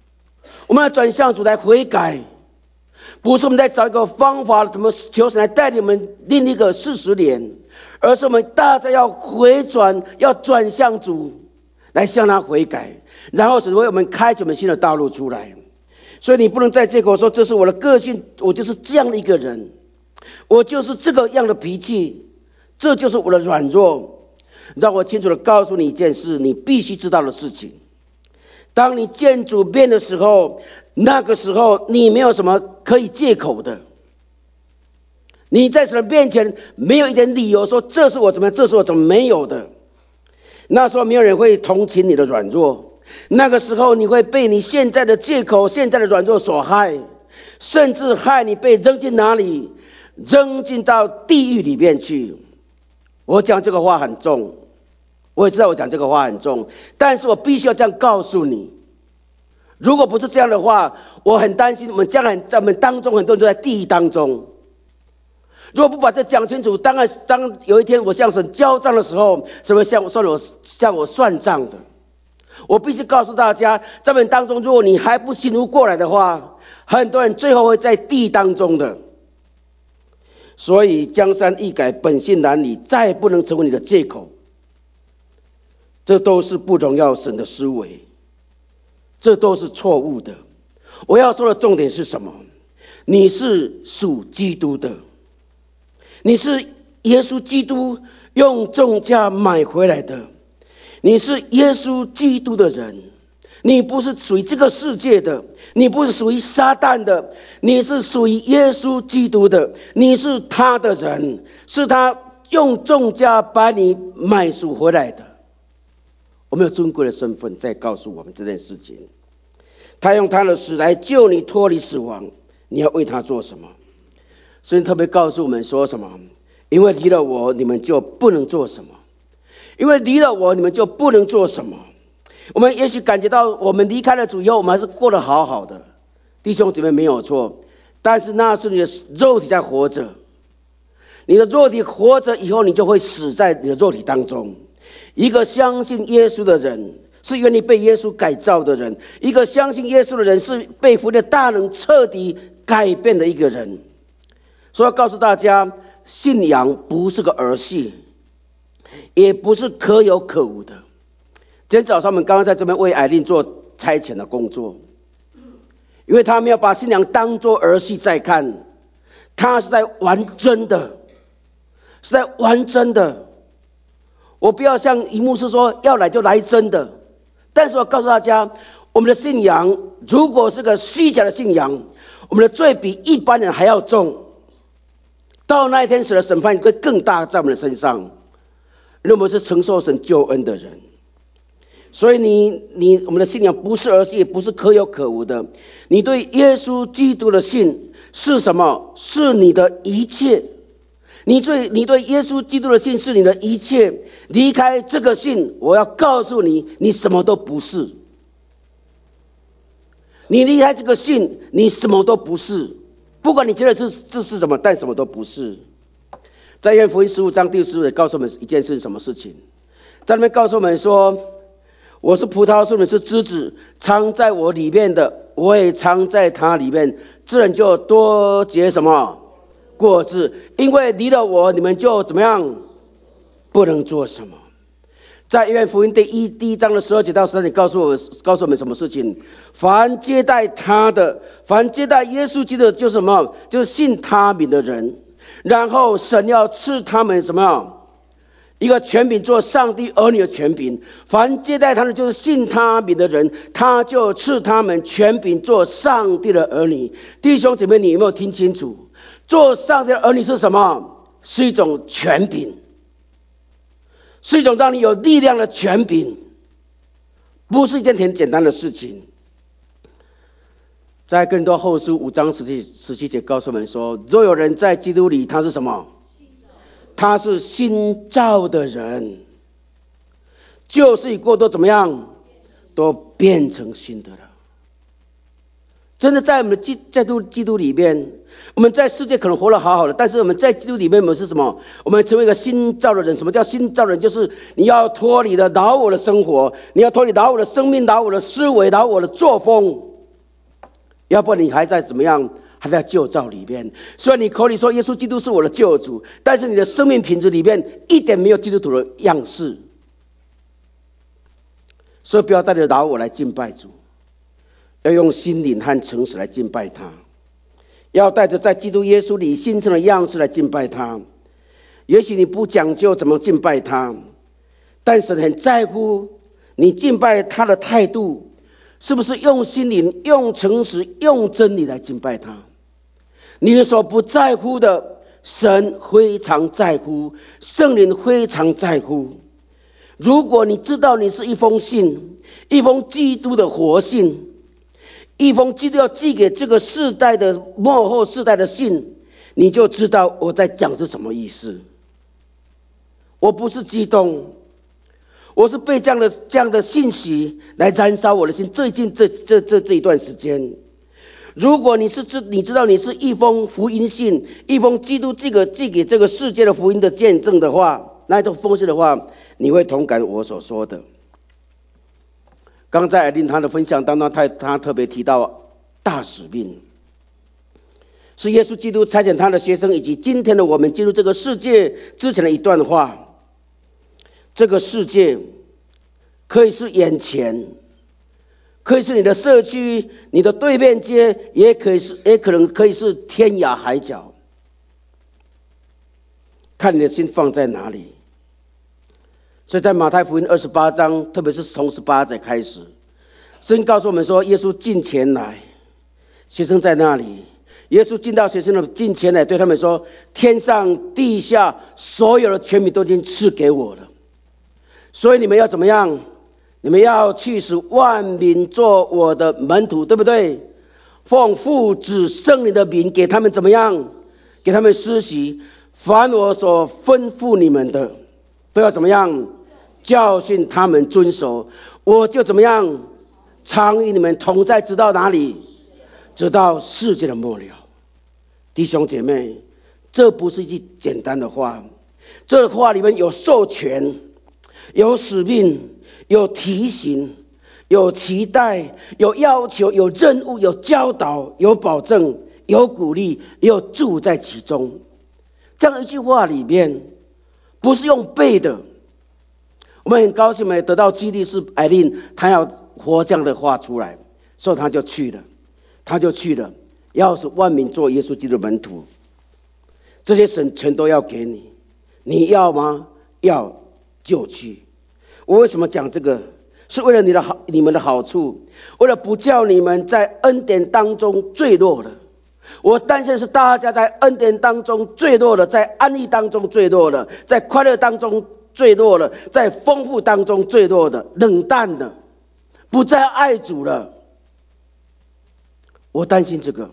我们要转向主来悔改，不是我们在找一个方法怎么求神来带领我们另一个四十年，而是我们大家要回转，要转向主来向他悔改，然后神为我们开启我们新的道路出来。所以你不能再借口说这是我的个性，我就是这样的一个人，我就是这个样的脾气，这就是我的软弱。让我清楚的告诉你一件事，你必须知道的事情，当你见主面的时候，那个时候你没有什么可以借口的，你在神面前没有一点理由说这是我怎么这是我怎么没有的。那时候没有人会同情你的软弱，那个时候你会被你现在的借口现在的软弱所害，甚至害你被扔进哪里？扔进到地狱里面去。我讲这个话很重，我也知道我讲这个话很重，但是我必须要这样告诉你，如果不是这样的话，我很担心我们将来在我们当中很多人都在地狱当中。如果不把这讲清楚，当然当有一天我向神交账的时候，神会向我算我向我算账的。我必须告诉大家，在我们当中，如果你还不醒悟过来的话，很多人最后会在地狱当中的。所以江山易改，本性难移，再不能成为你的借口。这都是不荣耀神的思维，这都是错误的。我要说的重点是什么？你是属基督的，你是耶稣基督用重价买回来的，你是耶稣基督的人，你不是属于这个世界的，你不是属于撒旦的，你是属于耶稣基督的，你是他的人，是他用重价把你买赎回来的。我们有尊贵的身份在告诉我们这件事情，他用他的死来救你脱离死亡，你要为他做什么？所以特别告诉我们说什么？因为离了我，你们就不能做什么。因为离了我，你们就不能做什么。我们也许感觉到我们离开了主以后，我们还是过得好好的，弟兄姐妹没有错，但是那是你的肉体在活着，你的肉体活着以后，你就会死在你的肉体当中。一个相信耶稣的人，是愿意被耶稣改造的人，一个相信耶稣的人，是被福音的大能彻底改变的一个人。所以要告诉大家，信仰不是个儿戏，也不是可有可无的。今天早上我们刚刚在这边为艾琳做差遣的工作，因为他没有把信仰当作儿戏在看，他是在玩真的，是在玩真的。我不要像一牧师说要来就来真的，但是我告诉大家，我们的信仰如果是个虚假的信仰，我们的罪比一般人还要重，到那一天神的审判会更大在我们的身上，因为我们是承受神救恩的人。所以你你我们的信仰不是儿戏，也不是可有可无的。你对耶稣基督的信是什么？是你的一切。你对你对耶稣基督的信是你的一切，离开这个信，我要告诉你，你什么都不是。你离开这个信，你什么都不是。不管你觉得这这是什么，但什么都不是。在约翰福音十五章第十五节告诉我们一件事，什么事情？在那边告诉我们说，我是葡萄树，你们是枝子，藏在我里面的，我也藏在他里面，这人就多结什么果子，因为离了我，你们就怎么样？不能做什么。在约翰福音第一第一章的十二节到十三节，告诉我告诉我们什么事情？凡接待他的，凡接待耶稣基督的，就是什么？就是信他名的人。然后神要赐他们什么？一个权柄，做上帝儿女的权柄。凡接待他的，就是信他名的人，他就赐他们权柄，做上帝的儿女。弟兄姐妹，你有没有听清楚？做上帝的儿女是什么？是一种权柄，是一种让你有力量的权柄，不是一件很简单的事情。在哥林多后书五章十七十七节告诉我们说，若有人在基督里，他是什么？他是新造的人，旧事已过，都怎么样？都变成新的了。真的在我们的基在基督里面，我们在世界可能活得好好的，但是我们在基督里面，我们是什么？我们成为一个新造的人。什么叫新造的人？就是你要脱离了老我的生活，你要脱离老我的生命、老我的思维、老我的作风， 要不然你还在怎么样？还在旧造里面。虽然你口里说耶稣基督是我的救主，但是你的生命品质里面一点没有基督徒的样式。所以不要带着老我来敬拜主，要用心灵和诚实来敬拜他，要带着在基督耶稣里新生的样式来敬拜他。也许你不讲究怎么敬拜他，但是很在乎你敬拜他的态度是不是用心灵、用诚实、用真理来敬拜他。你所不在乎的，神非常在乎，圣灵非常在乎。如果你知道你是一封信，一封基督的活信，一封基督要寄给这个世代的末后世代的信，你就知道我在讲是什么意思。我不是激动，我是被这样的这样的信息来燃烧我的心。最近这这这这一段时间，如果你是知你知道你是一封福音信，一封基督寄给寄给这个世界的福音的见证的话，那一种封信的话，你会同感我所说的。刚在艾琳她的分享当中，他他特别提到大使命，是耶稣基督差遣他的学生以及今天的我们进入这个世界之前的一段话。这个世界可以是眼前，可以是你的社区、你的对面街，也可以是，也可能可以是天涯海角，看你的心放在哪里。所以在马太福音二十八章，特别是从十八节开始，圣经告诉我们说，耶稣近前来，学生在那里。耶稣进到学生的近前来，对他们说：天上地下所有的权柄都已经赐给我了，所以你们要怎么样？你们要去使万民做我的门徒，对不对？奉父子圣灵的名给他们怎么样？给他们施洗，凡我所吩咐你们的，都要怎么样？教训他们遵守。我就怎么样？常与你们同在，直到哪里？直到世界的末了。弟兄姐妹，这不是一句简单的话，这话里面有授权，有使命，有提醒，有期待，有要求，有任务，有教导，有保证，有鼓励，也有住在其中。这样一句话里面不是用背的。我们很高兴，我们得到激励，是艾琳她要活这样的话出来，所以她就去了，她就去了，要使万民做耶稣基督的门徒。这些神全都要给你，你要吗？要就去。我为什么讲这个？是为了你的好，你们的好处，为了不叫你们在恩典当中坠落了。我担心的是大家在恩典当中坠落了，在安逸当中坠落了，在快乐当中坠落了，在丰富当中坠落的，冷淡的，不再爱主了。我担心这个，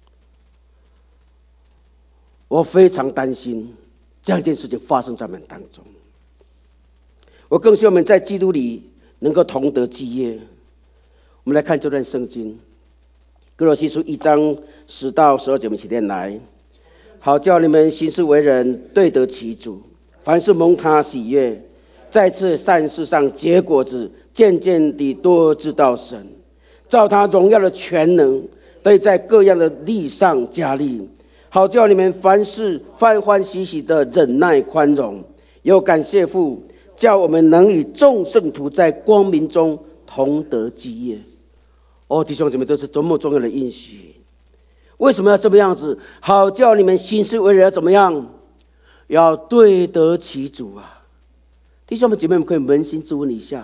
我非常担心这样一件事情发生在我们当中。我更希望我们在基督里能够同得基业。我们来看这段圣经，哥罗西书一章十到十二节，我们一起念来。好叫你们行事为人对得起主，凡是蒙他喜悦，在此善事上结果子，渐渐地多知道神，照他荣耀的全能，得以在各样的力上加力。好叫你们凡事欢欢喜喜的忍耐宽容，有感谢父，叫我们能与众圣徒在光明中同得基业。哦，弟兄姐妹，这是多么重要的应许！为什么要这么样子？好叫你们行事为人要怎么样？要对得起主啊！弟兄们姐妹们，可以扪心自问一下：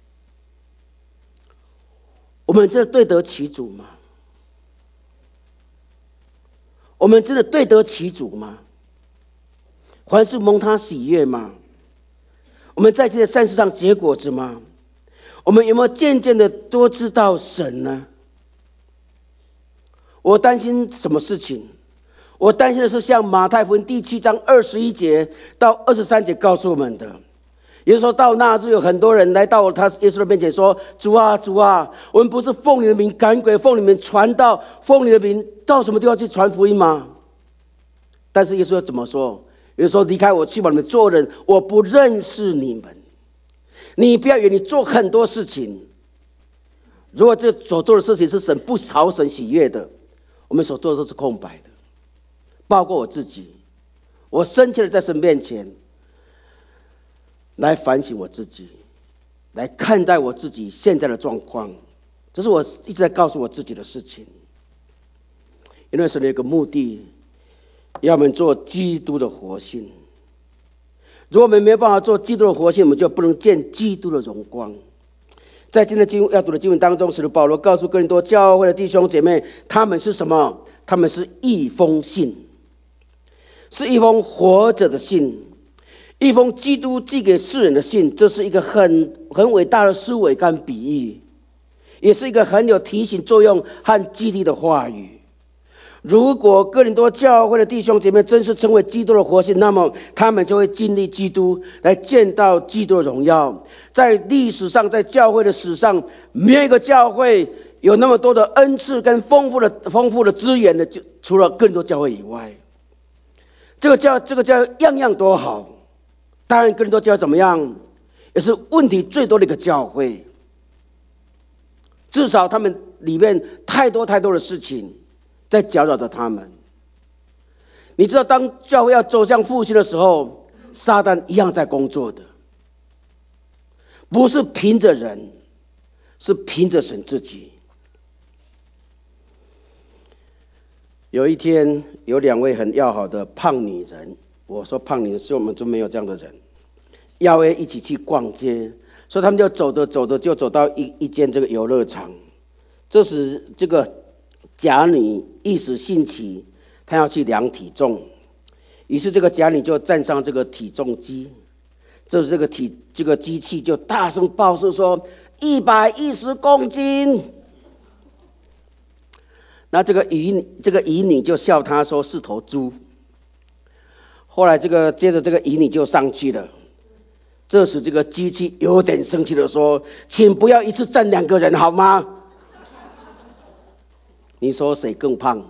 我们真的对得起主吗？我们真的对得起主吗？凡是蒙他喜悦吗？我们在这些善事上结果子吗？我们有没有渐渐的多知道神呢？我担心什么事情？我担心的是像马太福音第七章二十一节到二十三节告诉我们的，也就是说到那日有很多人来到他耶稣的面前说：主啊主啊，我们不是奉你的名赶鬼，奉你的名传道，奉你的名到什么地方去传福音吗？但是耶稣要怎么说？耶稣说：离开我去吧，你们做人，我不认识你们。你不要以为你做很多事情， 如果这所做的事情是神不讨神喜悦的，我们所做的都是空白的。包括我自己，我深切的在神面前来反省我自己，来看待我自己现在的状况，这是我一直在告诉我自己的事情。因为神有一个目的，要我们做基督的活性。如果我们没有办法做基督的活性，我们就不能见基督的荣光。在今天经要读的经文当中，使徒保罗告诉哥林多教会的弟兄姐妹，他们是什么？他们是一封信，是一封活着的信，一封基督寄给世人的信。这是一个很很伟大的思维跟比喻，也是一个很有提醒作用和激励的话语。如果哥林多教会的弟兄姐妹真是成为基督的活性，那么他们就会经历基督，来见到基督的荣耀。在历史上，在教会的史上，没有一个教会有那么多的恩赐跟丰富的丰富的资源的，就除了哥林多教会以外。这个教这个教样样都好，当然哥林多教会怎么样，也是问题最多的一个教会。至少他们里面太多太多的事情在搅扰着他们。你知道，当教会要走向复兴的时候，撒旦一样在工作的，不是凭着人，是凭着神自己。有一天，有两位很要好的胖女人，我说胖女人，是我们就没有这样的人，邀约一起去逛街，所以他们就走着走着就走到一一间这个游乐场。这时这个假女一时兴起，她要去量体重，于是这个假女就站上这个体重机，这时这个体这个机器就大声报数说一百一十公斤。那这个乙这个乙女就笑他说是头猪。后来这个接着这个乙女就上去了，这时这个机器有点生气的说：“请不要一次站两个人好吗？”你说谁更胖？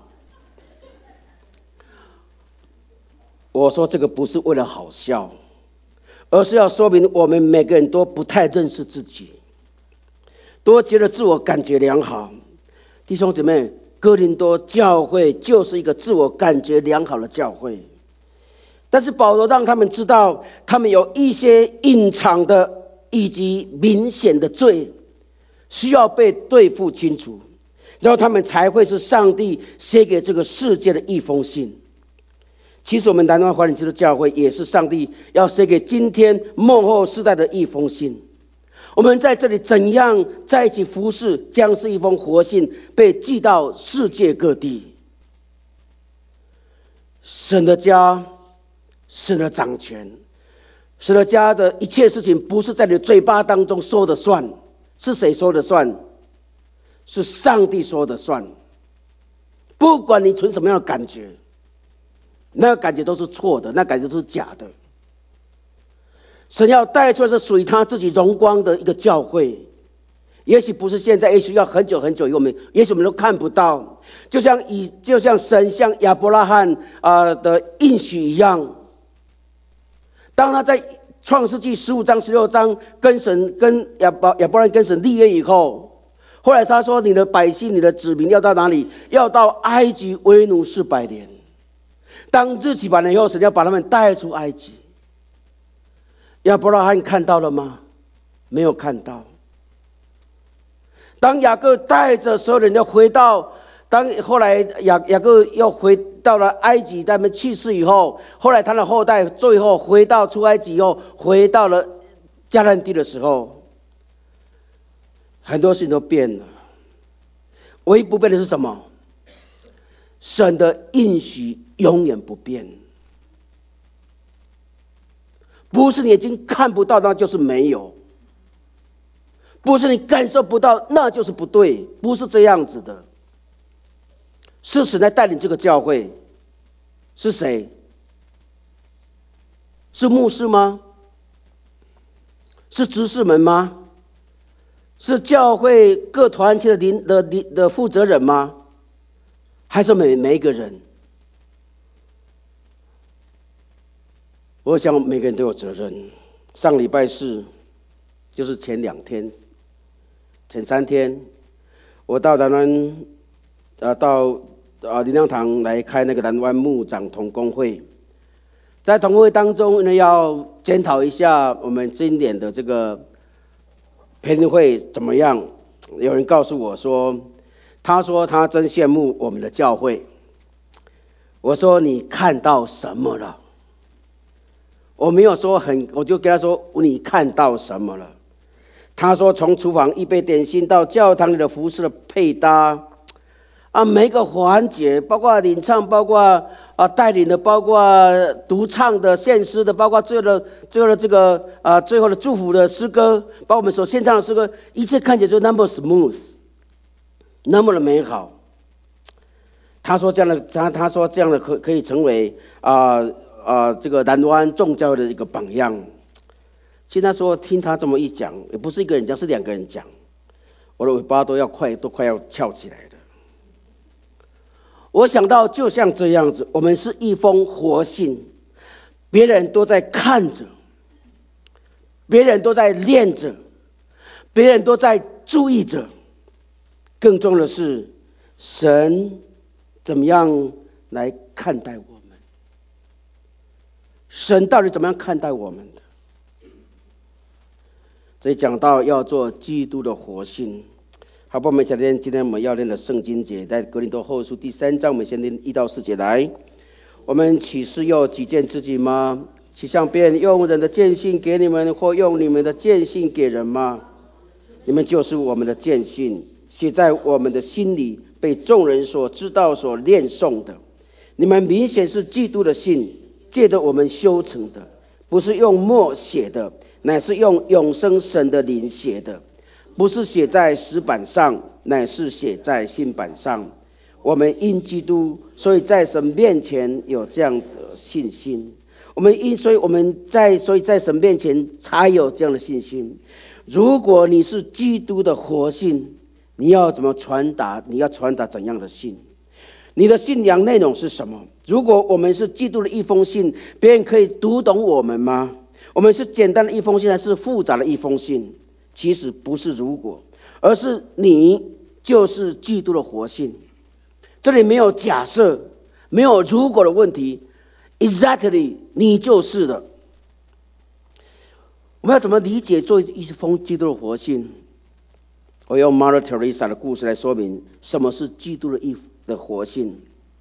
我说这个不是为了好笑，而是要说明我们每个人都不太认识自己，都觉得自我感觉良好。弟兄姊妹，哥林多教会就是一个自我感觉良好的教会，但是保罗让他们知道，他们有一些隐藏的以及明显的罪，需要被对付清楚，然后他们才会是上帝写给这个世界的一封信。其实我们南湾华人基督教会也是上帝要写给今天末后世代的一封信。我们在这里怎样在一起服侍，将是一封活信，被寄到世界各地。神的家，神的掌权，神的家的一切事情不是在你嘴巴当中说的算，是谁说的算？是上帝说的算。不管你存什么样的感觉，那个感觉都是错的，那感觉都是假的。神要带出来是属于他自己荣光的一个教会，也许不是现在，也许要很久很久以后，我们也许我们都看不到。就像以就像神向亚伯拉罕啊、呃、的应许一样，当他在创世纪十五章十六章跟神跟亚伯亚伯拉罕跟神立约以后，后来他说：“你的百姓，你的子民要到哪里？要到埃及为奴四百年。”当日期满了以后，神要把他们带出埃及。亚伯拉罕看到了吗？没有看到。当雅各带着所有人要回到，当后来雅雅各又回到了埃及，他们去世以后，后来他的后代最后回到出埃及以后，回到了迦南地的时候，很多事情都变了。唯一不变的是什么？神的应许永远不变。不是你已经看不到，那就是没有；不是你感受不到，那就是不对。不是这样子的。是神在带领这个教会，是谁？是牧师吗？是执事们吗？是教会各团体的领的领的负责人吗？还是每每一个人？我想每个人都有责任。上礼拜四就是前两天、前三天， 我到南湾，呃，到呃灵粮堂来开那个南湾牧长同工会。在同工会当中呢，要检讨一下我们今年的这个培灵会怎么样。有人告诉我说，他说他真羡慕我们的教会。我说你看到什么了？我没有说很，我就跟他说你看到什么了？他说从厨房预备点心到教堂里的服饰的配搭啊，每个环节，包括领唱，包括啊带领的，包括独唱的、献诗的，包括最后的最后的这个啊最后的祝福的诗歌，包括我们所献唱的诗歌，一切看起来就那么 smooth， 那么的美好。他说这样的，他他说这样的可可以成为啊啊、呃、这个南湾众教会的一个榜样。其实他说听他这么一讲，也不是一个人讲，是两个人讲，我的尾巴都要快都快要翘起来了。我想到就像这样子，我们是一封活信，别人都在看着，别人都在练着，别人都在注意着，更重要的是神怎么样来看待我们，神到底怎么样看待我们的。所以讲到要做基督的活信，好，我们一起念今天我们要念的圣经节，在哥林多后书第三章，我们先念一到四节来。我们岂是又己见自己吗？岂像别人用人的见信给你们，或用你们的见信给人吗？你们就是我们的见信，写在我们的心里，被众人所知道、所念诵的。你们明显是基督的信，借着我们修成的，不是用墨写的，乃是用永生神的灵写的，不是写在石板上，乃是写在心板上。我们因基督，所以在神面前有这样的信心。我们因，所以我们在，所以在神面前才有这样的信心。如果你是基督的活信，你要怎么传达？你要传达怎样的信？你的信仰内容是什么？如果我们是基督的一封信，别人可以读懂我们吗？我们是简单的一封信，还是复杂的一封信？其实不是如果，而是你就是基督的活信。这里没有假设，没有如果的问题 ，exactly 你就是的。我们要怎么理解做一封基督的活信？我用 Mother Teresa 的故事来说明什么是基督的一的活信。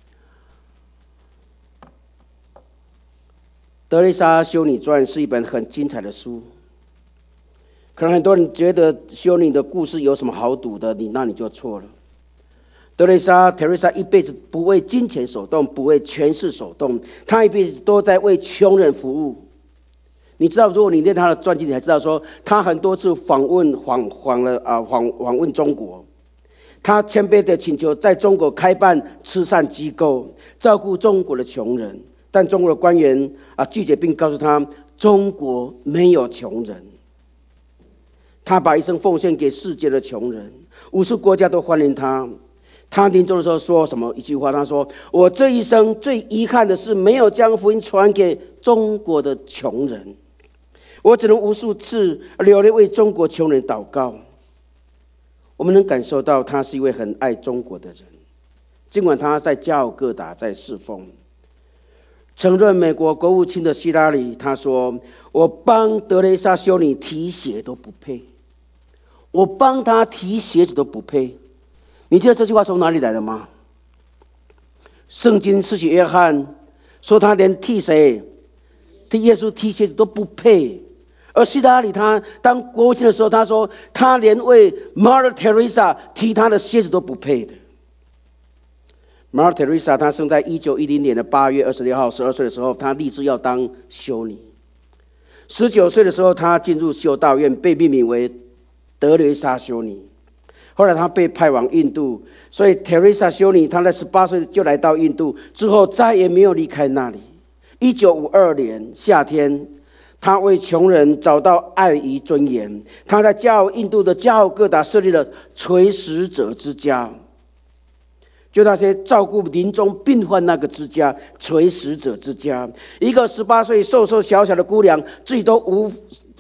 德蕾莎修女传是一本很精彩的书，可能很多人觉得修女的故事有什么好读的，你那你就错了。德蕾莎 Teresa 一辈子不为金钱所动，不为权势所动，她一辈子都在为穷人服务。你知道，如果你念她的传记，你还知道说，她很多次访问访访了啊访访问中国，她谦卑的请求在中国开办慈善机构，照顾中国的穷人，但中国的官员啊拒绝，并告诉她中国没有穷人。她把一生奉献给世界的穷人，五十国家都欢迎她。他临终的时候说什么一句话？他说：“我这一生最遗憾的是没有将福音传给中国的穷人，我只能无数次流泪为中国穷人祷告。”我们能感受到他是一位很爱中国的人，尽管他在加尔各答在侍奉。曾任美国国务卿的希拉里他说：“我帮德蕾莎修女提鞋都不配，我帮她提鞋子都不配。”你知道这句话从哪里来的吗？圣经施洗约翰说他连替谁替耶稣提鞋子都不配，而希拉里他当国务卿的时候，他说他连为 Mother Teresa 提他的鞋子都不配的。Mother Teresa 他生在一九一零年的八月二十六号，十二岁的时候，他立志要当修女。十九岁的时候，他进入修道院，被命名为德蕾莎修女。后来他被派往印度，所以 Teresa 修女她在十八岁就来到印度，之后再也没有离开那里。一九五二年夏天，他为穷人找到爱与尊严，他在加尔印度的加尔各答设立了垂死者之家，就那些照顾临终病患那个之家，垂死者之家。一个十八岁瘦瘦小小的姑娘，自己都无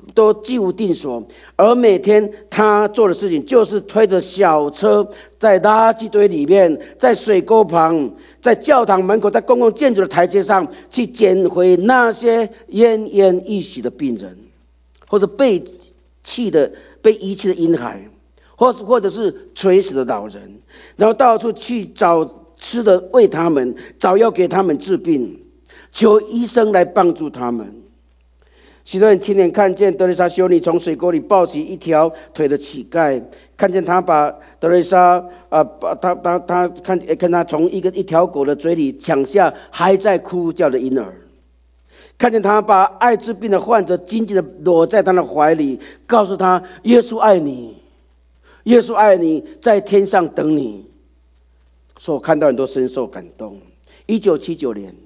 都居无定所，而每天他做的事情就是推着小车，在垃圾堆里面，在水沟旁，在教堂门口，在公共建筑的台阶上去捡回那些奄奄一息的病人，或者被弃的、被遗弃的婴孩，或是或者是垂死的老人，然后到处去找吃的喂他们，找药给他们治病，求医生来帮助他们。许多人亲眼看见德蕾莎修女从水沟里抱起一条腿的乞丐，看见他把德蕾莎啊，把他他他看看他从一个一条狗的嘴里抢下还在哭叫的婴儿，看见他把艾滋病的患者紧紧的搂在他的怀里，告诉他耶稣爱你，耶稣爱你，在天上等你。所以我看到很多深受感动。一九七九年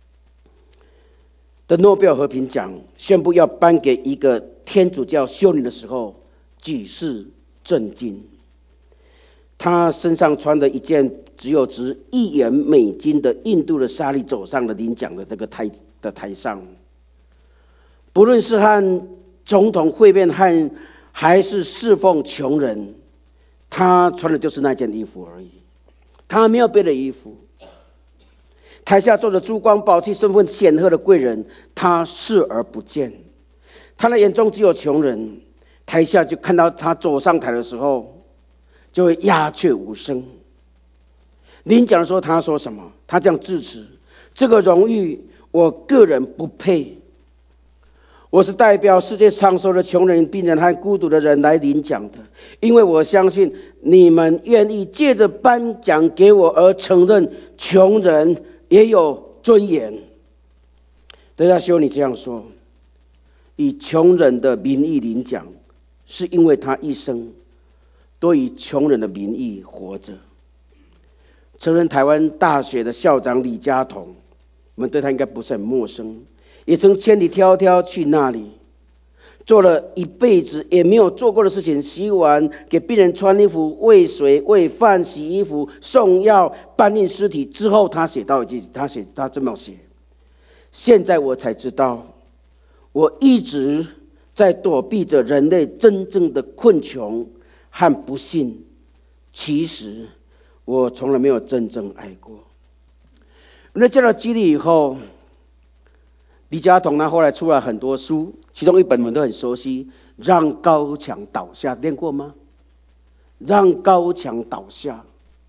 的诺贝尔和平奖宣布要颁给一个天主教修女的时候，举世震惊。她身上穿的一件只有值一元美金的印度的纱丽走上了领奖的这个台的台上，不论是和总统会面和还是侍奉穷人，她穿的就是那件衣服而已，她没有别的衣服。台下坐着珠光宝气、身份显赫的贵人，他视而不见。他的眼中只有穷人。台下就看到他走上台的时候，就会鸦雀无声。领奖的时候，他说什么？他这样致辞：这个荣誉，我个人不配。我是代表世界上所有的穷人、病人和孤独的人来领奖的，因为我相信你们愿意借着颁奖给我而承认穷人也有尊严。德蕾莎修女这样说：以穷人的名义领奖，是因为他一生都以穷人的名义活着。曾任台湾大学的校长李家同，我们对他应该不是很陌生，也曾千里迢迢去那里，做了一辈子也没有做过的事情：洗碗、给病人穿衣服、喂水、喂饭、洗衣服、送药、搬运尸体。之后他写到一句，他写他这么写：现在我才知道，我一直在躲避着人类真正的困穷和不幸。其实我从来没有真正爱过。那见到基利以后，李家同他后来出了很多书，其中一本我们都很熟悉，让高墙倒下，念过吗？让高墙倒下，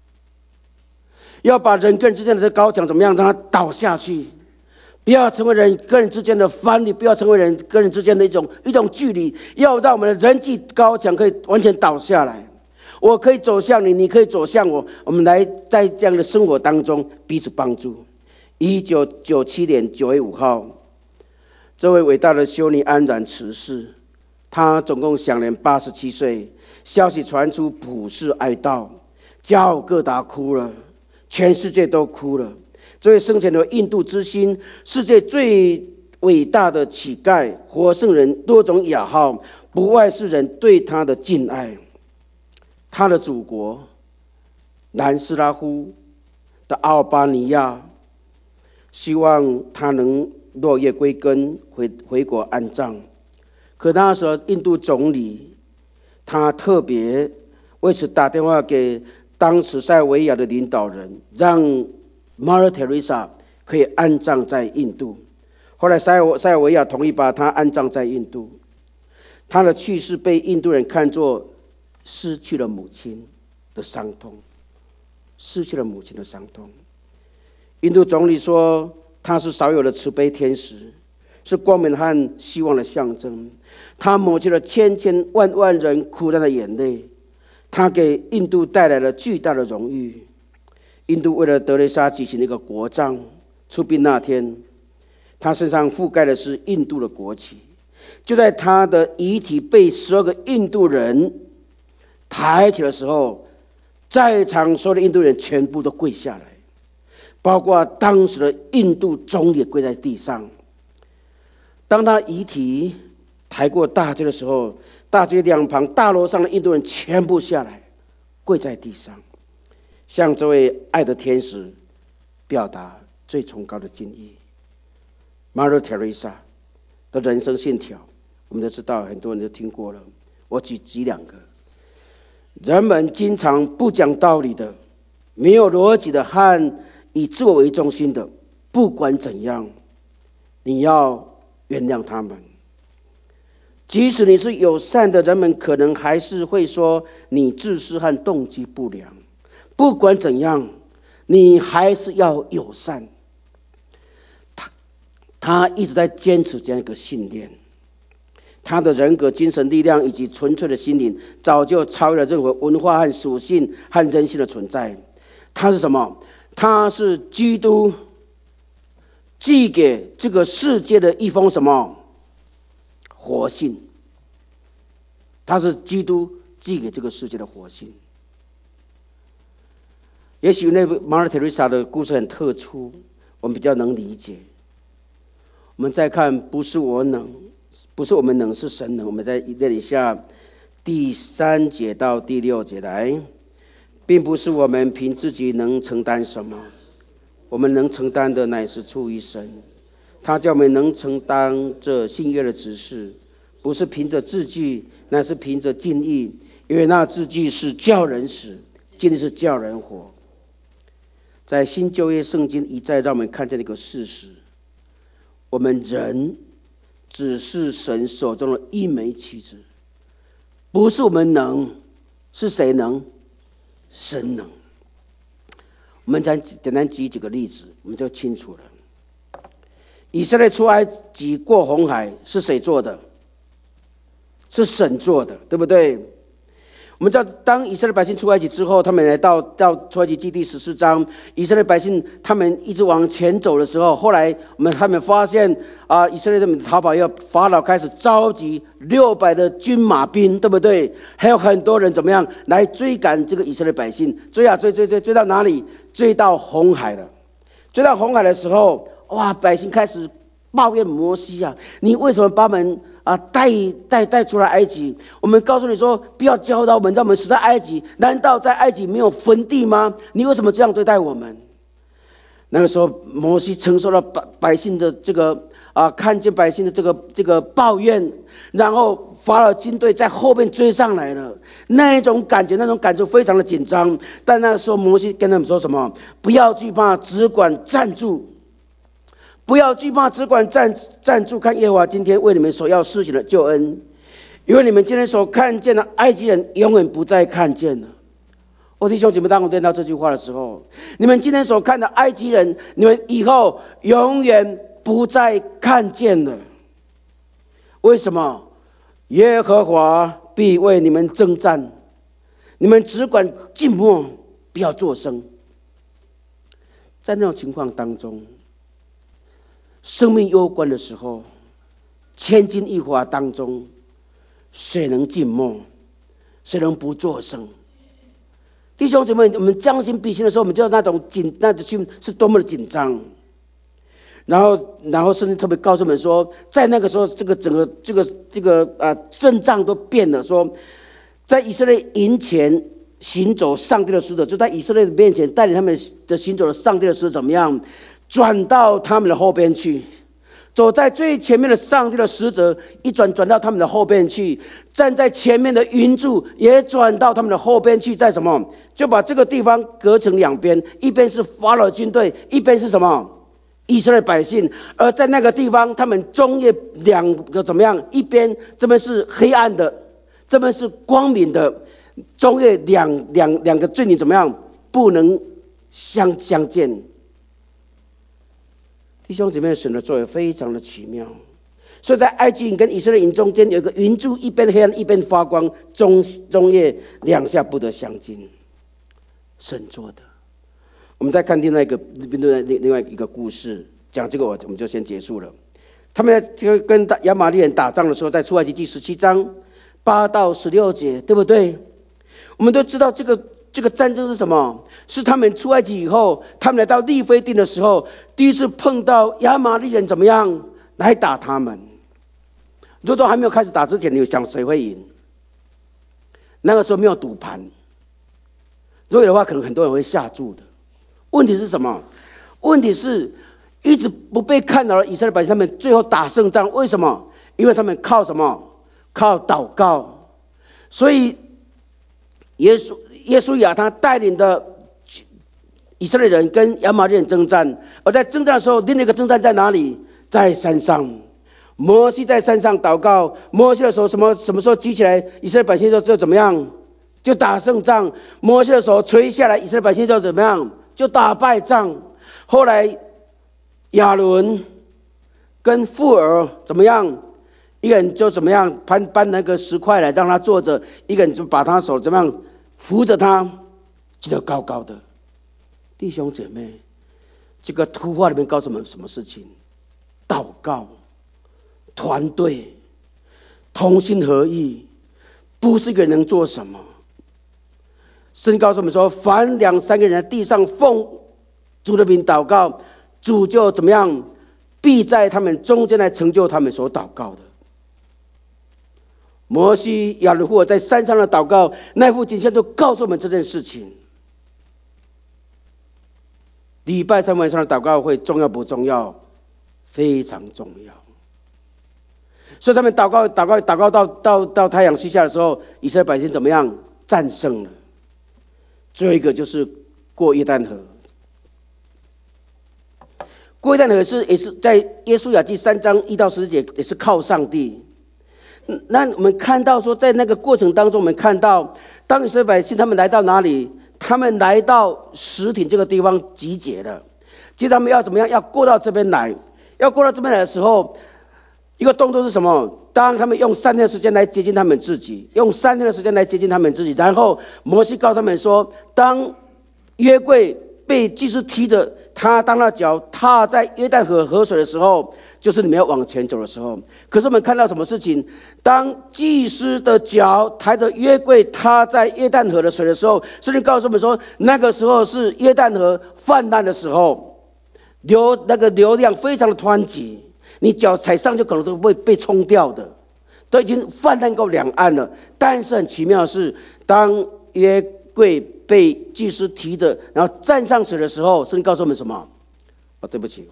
要把人跟人之间的高墙怎么样让它倒下去，不要成为人跟人之间的藩篱，不要成为人跟人之间的一种一种距离，要让我们的人际高墙可以完全倒下来。我可以走向你，你可以走向我，我们来在这样的生活当中彼此帮助。一九九七年九月五号，这位伟大的修女安然辞世，她总共享年八十七岁。消息传出，普世哀悼，加尔各答哭了，全世界都哭了。这位生前的印度之星，世界最伟大的乞丐，活圣人，多种雅号，不外是人对他的敬爱。他的祖国南斯拉夫的阿尔巴尼亚，希望他能落叶归根，回回国安葬。可那时候印度总理他特别为此打电话给当时塞尔维亚的领导人，让 Mother Teresa 可以安葬在印度。后来塞尔塞尔维亚同意把他安葬在印度。他的去世被印度人看作失去了母亲的伤痛，失去了母亲的伤痛。印度总理说，他是少有的慈悲天使，是光明和希望的象征。他抹去了千千万万人苦难的眼泪，他给印度带来了巨大的荣誉。印度为了德蕾莎举行了一个国葬，出殡那天，他身上覆盖的是印度的国旗。就在他的遗体被十二个印度人抬起的时候，在场所有的印度人全部都跪下来，包括当时的印度总理跪在地上。当他遗体抬过大街的时候，大街两旁大楼上的印度人全部下来，跪在地上，向这位爱的天使表达最崇高的敬意。Mother Teresa 的人生信条： 我们都知道，很多人都听过了。我举举两个，人们经常不讲道理的、没有逻辑的和以自我为中心的，不管怎样，你要原谅他们。即使你是友善的，人们可能还是会说你自私和动机不良。不管怎样，你还是要友善。他他一直在坚持这样一个信念。他的人格、精神力量以及纯粹的心灵，早就超越了任何文化和属性和人性的存在。他是什么？他是基督寄给这个世界的一封什么活信？他是基督寄给这个世界的活信。也许那个玛尔特瑞莎的故事很特殊，我们比较能理解。我们再看，不是我能，不是我们能，是神能。我们在那里下第三节到第六节来，并不是我们凭自己能承担什么，我们能承担的乃是出于神。他叫我们能承担这新约的指示，不是凭着字句，乃是凭着敬意，因为那字句是叫人死，敬意是叫人活。在新旧约圣经一再让我们看见一个事实，我们人只是神手中的一枚棋子，不是我们能，是谁能？神能。我们简简单举几个例子，我们就清楚了。以色列出埃及过红海是谁做的？是神做的，对不对？我们知道，当以色列百姓出埃及之后，他们来到到出埃及记第十四章，以色列百姓他们一直往前走的时候，后来我们他们发现啊，以色列他们逃跑以后，法老开始召集六百的军马兵，对不对？还有很多人怎么样来追赶这个以色列百姓，追啊追追追追到哪里？追到红海了。追到红海的时候，哇，百姓开始抱怨摩西啊，你为什么把我们啊，带带带出来埃及？我们告诉你说，不要教导我们，让我们死在埃及。难道在埃及没有坟地吗？你为什么这样对待我们？那个时候，摩西承受了百百姓的这个啊，看见百姓的这个这个抱怨，然后法老军队在后面追上来了，那一种感觉，那种感觉非常的紧张。但那个时候，摩西跟他们说什么？不要惧怕，只管站住。不要惧怕，只管站站住，看耶和华今天为你们所要施行的救恩，因为你们今天所看见的埃及人，永远不再看见了。我弟兄姐妹，当我听到这句话的时候，你们今天所看的埃及人，你们以后永远不再看见了。为什么？耶和华必为你们征战，你们只管静默，不要作声。在那种情况当中，生命攸关的时候，千钧一发当中，谁能静默？谁能不作声？弟兄姐妹，我们将心比心的时候，我们知道那种紧，那种心是多么的紧张。然后，然后甚至特别告诉我们说，在那个时候，这个整个这个这个啊阵仗都变了。说，在以色列营前行走上帝的使者，就在以色列的面前带领他们的行走的上帝的使者怎么样？转到他们的后边去，走在最前面的上帝的使者一转转到他们的后边去，站在前面的云柱也转到他们的后边去，在什么？就把这个地方隔成两边，一边是法老军队，一边是什么？以色列百姓。而在那个地方，他们中夜两个怎么样？一边这边是黑暗的，这边是光明的，中夜两两两个阵营怎么样？不能相相见。弟兄姐妹，神的作为非常的奇妙，所以在埃及营跟以色列营中间有一个云柱，一边黑暗一边发光，中中夜两下不得相近，神做的。我们再看另外一个另外一个故事，讲这个我我们就先结束了。他们在跟亚玛力人打仗的时候，在出埃及第十七章八到十六节，对不对？我们都知道这个这个战争是什么？是他们出埃及以后，他们来到利非定的时候，第一次碰到亚玛力人怎么样来打他们。如果都还没有开始打之前，你想谁会赢？那个时候没有赌盘，如果有的话，可能很多人会下注的。问题是什么？问题是一直不被看到的以色列百姓，他们最后打胜仗，为什么？ 因为他们靠什么？靠祷告。所以耶稣耶稣亚他带领的以色列人跟亚玛力人征战，而在征战的时候，另一个征战在哪里？在山上。摩西在山上祷告，摩西的手什么什么时候举起来，以色列百姓就就怎么样？就打胜仗。摩西的手垂下来，以色列百姓就怎么样？就打败仗。后来亚伦跟富尔怎么样？一个人就怎么样搬搬那个石块来让他坐着，一个人就把他手怎么样扶着他，记得高高的。弟兄姐妹，这个图画里面告诉我们什么事情？祷告、团队、同心合意，不是一个人能做什么。圣经告诉我们说，凡两三个人在地上奉主的名祷告，主就怎么样？必在他们中间来成就他们所祷告的。摩西、亚伦、户尔在山上的祷告，那幅景象都告诉我们这件事情。礼拜三晚上的祷告会重要不重要？非常重要。所以他们祷告、祷告、祷告到到到太阳西下的时候，以色列百姓怎么样？战胜了。最后一个就是过约旦河。过约旦河是也是在耶稣亚记三章一到十节，也是靠上帝。那我们看到说，在那个过程当中，我们看到当以色列百姓他们来到哪里？他们来到石亭这个地方集结了。接着他们要怎么样？要过到这边来。要过到这边来的时候，一个动作是什么？当他们用三天的时间来接近他们自己，用三天的时间来接近他们自己。然后摩西告诉他们说，当约柜被祭司提着，他当他脚踏在约旦河河水的时候，就是你们要往前走的时候。可是我们看到什么事情？当祭司的脚抬着约柜踏在约旦河的水的时候，圣经告诉我们说，那个时候是约旦河泛滥的时候，流那个流量非常的湍急，你脚踩上就可能都会被冲掉的，都已经泛滥够两岸了。但是很奇妙的是，当约柜被祭司提着，然后站上水的时候，圣经告诉我们什么？哦，对不起。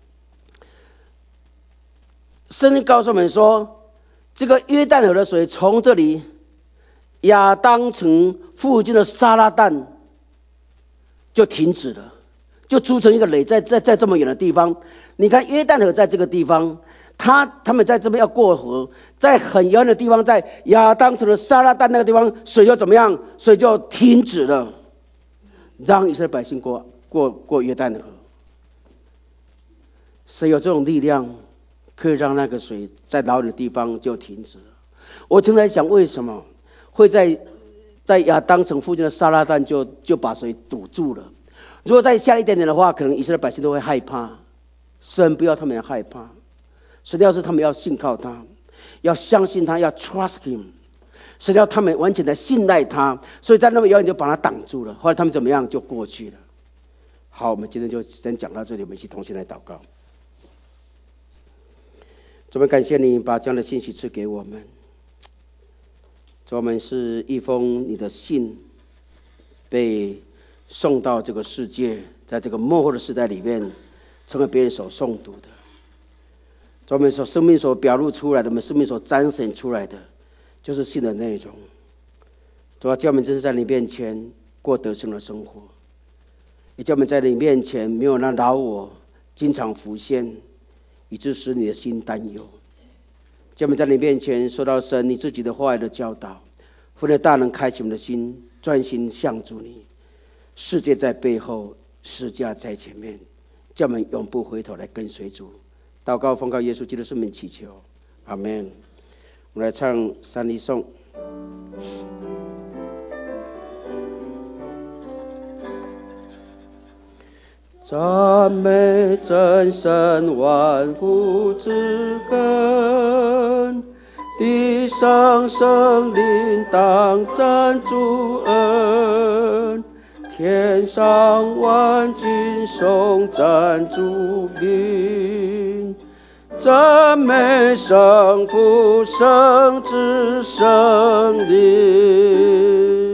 圣经告诉我们说，这个约旦河的水从这里亚当城附近的撒拉旦就停止了，就筑成一个垒，在在在这么远的地方。你看约旦河在这个地方，他他们在这边要过河，在很远的地方，在亚当城的撒拉旦那个地方，水就怎么样？水就停止了，让以色列百姓过过过约旦河。谁有这种力量？可以让那个水在老远的地方就停止了。我正在想，为什么会在在亚当城附近的撒拉旦就就把水堵住了？如果再下一点点的话，可能以色列百姓都会害怕。神不要他们害怕，神要是他们要信靠他，要相信他，要 trust him。神要他们完全的信赖他，所以在那么遥远就把他挡住了。后来他们怎么样就过去了。好，我们今天就先讲到这里，我们一起同心来祷告。主，我们感谢你把这样的信息赐给我们。主，我们是一封你的信被送到这个世界，在这个末后的时代里面成为别人所诵读的。主，我们所生命所表露出来的，我们生命所彰显出来的，就是信的内容。主啊，叫我们真是在你面前过得胜的生活，也叫我们在你面前没有让老我经常浮现，以致使你的心担忧。叫我们在你面前受到神你自己的话语的教导，父的大能开启我们的心，专心向主你。世界在背后，十架在前面，叫我们永不回头来跟随主。祷告奉靠耶稣基督圣名祈求，阿们。我们来唱三一颂。赞美真神万福之根，地上生灵当赞主恩，天上万军颂赞主名，赞美圣父圣子圣灵。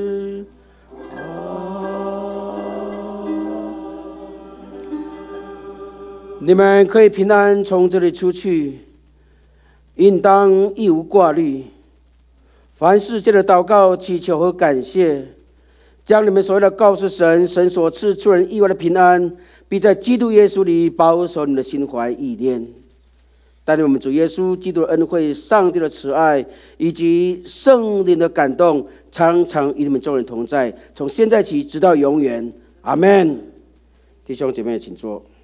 你们可以平安从这里出去， 应当一无挂虑，凡事借着祷告、祈求和感谢，将你们所有的告诉神，神所赐出人意外的平安，必在基督耶稣里保守你们的心怀意念。但愿我们主耶稣基督的恩惠、上帝的慈爱以及圣灵的感动，常常与你们众人同在，从现在起直到永远。阿们。弟兄姐妹，请坐。